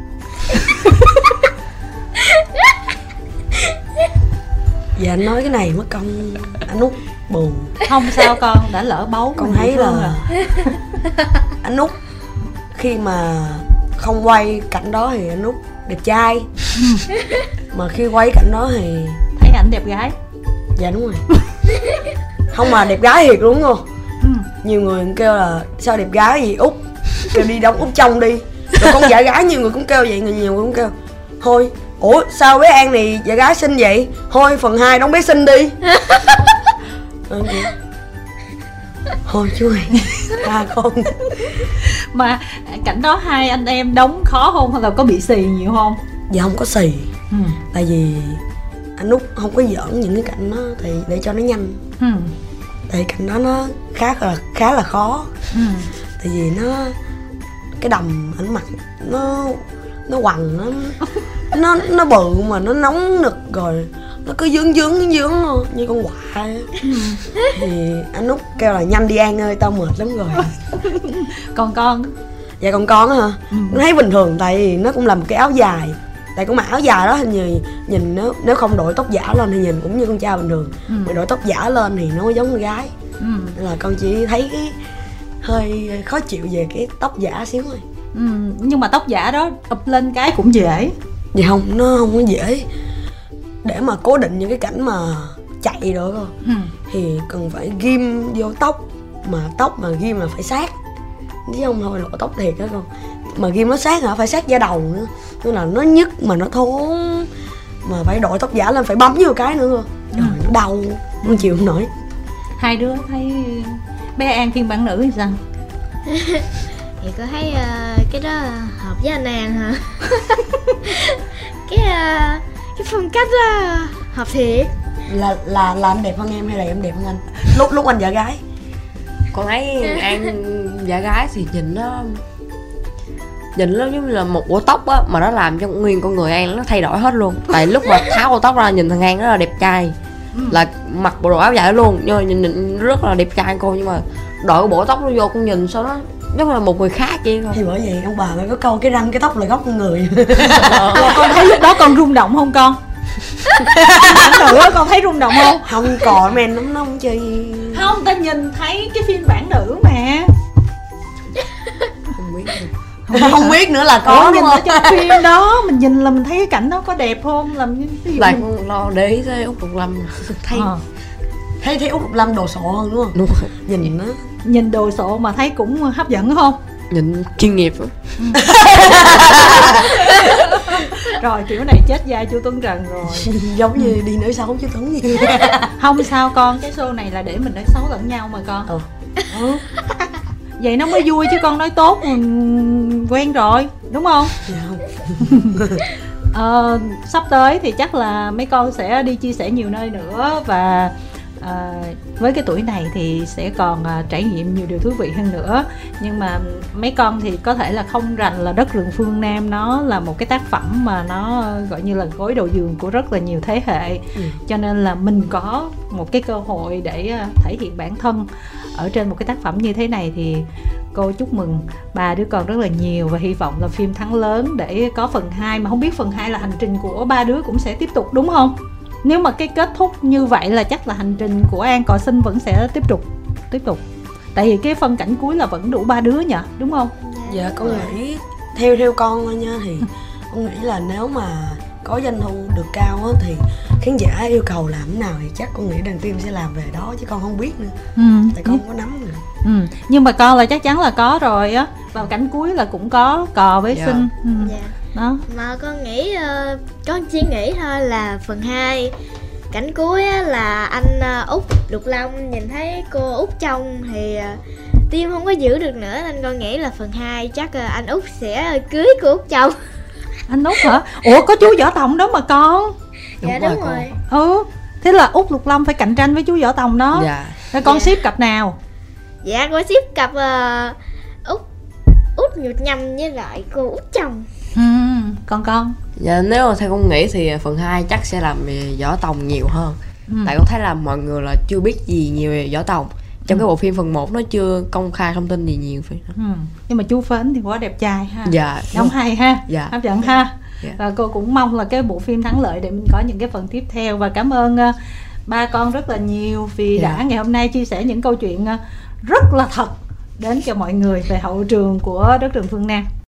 Dạ anh nói cái này mất công anh Út buồn. Không sao con, đã lỡ báu Con mình thấy dễ thương là rồi. anh Út khi mà không quay cảnh đó thì anh Út đẹp trai, mà khi quay cảnh đó thì thấy ảnh đẹp gái. dạ đúng rồi. Không mà đẹp gái thiệt luôn không? Ừ. Nhiều người kêu là sao đẹp gái gì Út, kêu đi đóng Út trong đi. Rồi con giả gái nhiều người cũng kêu vậy, người nhiều người cũng kêu thôi ủa sao bé An này giả gái xinh vậy, thôi phần hai đóng bé xinh đi. Ừ, vậy. Thôi chú ơi, tha con. Mà cảnh đó hai anh em đóng khó không, hay là có bị xì nhiều không? Dạ không có xì. Ừ. Tại vì anh Út không có giỡn những cái cảnh đó thì để cho nó nhanh. Ừ. Tại cảnh đó nó khá là khá là khó. Ừ. Tại vì nó cái đầm ảnh mặc nó nó quằn, nó nó nó bự mà nó nóng nực, rồi nó cứ dướng dướng dướng luôn, như con quạ ấy. Thì anh Út kêu là nhanh đi An ơi tao mệt lắm rồi. Còn con? Dạ còn con á hả? Ừ. Con thấy bình thường, tại vì nó cũng là một cái áo dài. Tại con mặc áo dài đó hình như nhìn nếu nếu không đội tóc giả lên thì nhìn cũng như con trai bình thường. Ừ. Mà đội tóc giả lên thì nó giống con gái. Ừ. Nên là con chỉ thấy cái hơi khó chịu về cái tóc giả xíu thôi. Ừ. Nhưng mà tóc giả đó ụp lên cái cũng dễ. Vậy không, nó không có dễ. Để mà cố định những cái cảnh mà chạy được Ừ. thì cần phải ghim vô tóc. Mà tóc mà ghim là phải sát, chứ không thôi lộ tóc thiệt đó con. Mà ghim nó sát hả, phải sát da đầu nữa, nên là nó nhức mà nó thốn. Mà phải đội tóc giả lên phải bấm vô cái nữa cơ. Trời, nó đau, không chịu không nổi. Hai đứa thấy bé An phiên bản nữ thì sao? Thì có thấy uh, cái đó hợp với anh An hả? Cái uh, cái phong cách đó hợp thiệt. Là là là anh đẹp hơn em hay là em đẹp hơn anh? Lúc lúc anh giả gái. Con thấy An giả gái thì nhìn nó nhìn nó giống như là một bộ tóc á, mà nó làm cho nguyên con người An nó thay đổi hết luôn. Tại lúc mà tháo bộ tóc ra nhìn thằng An rất là đẹp trai, Ừ. là mặc bộ đồ áo dài luôn, nhưng mà nhìn, nhìn rất là đẹp trai cô. Nhưng mà đội cái bộ tóc nó vô con nhìn sao đó giống là một người khác vậy không? Thì bởi vậy ông bà mới có câu cái răng cái tóc là gốc con người. Rồi con thấy lúc đó con rung động không con? Bản nữ đó con thấy rung động không? Không còn men lắm, nó không chơi. Không, ta nhìn thấy cái phiên bản nữ mà. Không biết được. Không, không biết nữa là có. Ủa, Đúng nhìn ở không? trong phim đó mình nhìn là mình thấy cái cảnh đó có đẹp không, làm như ví dụ Lại mình... con lo để ý tới Út Lục Lâm thấy Ờ, Thấy thấy Út Lục Lâm đồ sộ hơn đúng không? đúng rồi. Nhìn nó nhìn đồ sộ mà thấy cũng hấp dẫn không? Nhìn chuyên nghiệp lắm. Rồi kiểu này chết vai chú Tuấn Trần rồi. giống như đi nói xấu chứ Tuấn gì. Không sao con, cái show này là để mình nói xấu lẫn nhau mà con. Ừ. Ừ. Vậy nó mới vui chứ, con nói tốt mình quen rồi đúng không? Dạ không. Ờ, sắp tới thì chắc là mấy con sẽ đi chia sẻ nhiều nơi nữa, và à, với cái tuổi này thì sẽ còn à, trải nghiệm nhiều điều thú vị hơn nữa. Nhưng mà mấy con thì có thể là không rành là Đất Rừng Phương Nam nó là một cái tác phẩm mà nó gọi như là gối đầu giường của rất là nhiều thế hệ. ừ. Cho nên là mình có một cái cơ hội để thể hiện bản thân ở trên một cái tác phẩm như thế này thì cô chúc mừng ba đứa con rất là nhiều và hy vọng là phim thắng lớn để có phần hai. Mà không biết phần hai là hành trình của ba đứa cũng sẽ tiếp tục đúng không? Nếu mà cái kết thúc như vậy là chắc là hành trình của An Cò Sinh vẫn sẽ tiếp tục tiếp tục. Tại vì cái phân cảnh cuối là vẫn đủ ba đứa nhỉ, đúng không? Dạ con nghĩ theo theo con thôi nha, thì con nghĩ là nếu mà có doanh thu được cao á thì khán giả yêu cầu làm thế nào thì chắc con nghĩ đoàn phim sẽ làm về đó, chứ con không biết nữa. ừ. Tại con không có nắm nữa. ừ. Nhưng mà con là chắc chắn là có rồi á. Vào cảnh cuối là cũng có Cò với yeah. Sinh. ừ. Dạ. Đó. Mà con nghĩ uh, con chỉ nghĩ thôi là phần hai cảnh cuối á, là anh uh, Út Lục Long nhìn thấy cô Út trong thì uh, tim không có giữ được nữa, nên con nghĩ là phần hai chắc uh, anh Út sẽ cưới cô Út trong. Anh Út hả? Ủa có chú Võ Tòng đó mà con. Đúng dạ đúng rồi, rồi. Ừ thế là Út Lục Long phải cạnh tranh với chú Võ Tòng đó. Dạ. Rồi con dạ. ship cặp nào? Dạ con ship cặp uh, Út Út Nhụt Nhâm với lại cô Út chồng. ừ, Con con Dạ nếu mà theo con nghĩ thì phần hai chắc sẽ làm về Võ Tòng nhiều hơn. ừ. Tại con thấy là mọi người là chưa biết gì nhiều về Võ Tòng. Trong ừ. cái bộ phim phần một nó chưa công khai thông tin gì nhiều. ừ. Nhưng mà chú Phến thì quá đẹp trai ha. Dạ. Đóng hay ha. Dạ. Hấp dẫn ha. Dạ. Và cô cũng mong là cái bộ phim thắng lợi để mình có những cái phần tiếp theo. Và cảm ơn uh, ba con rất là nhiều vì dạ. đã ngày hôm nay chia sẻ những câu chuyện uh, rất là thật đến cho mọi người về hậu trường của Đất Rừng Phương Nam.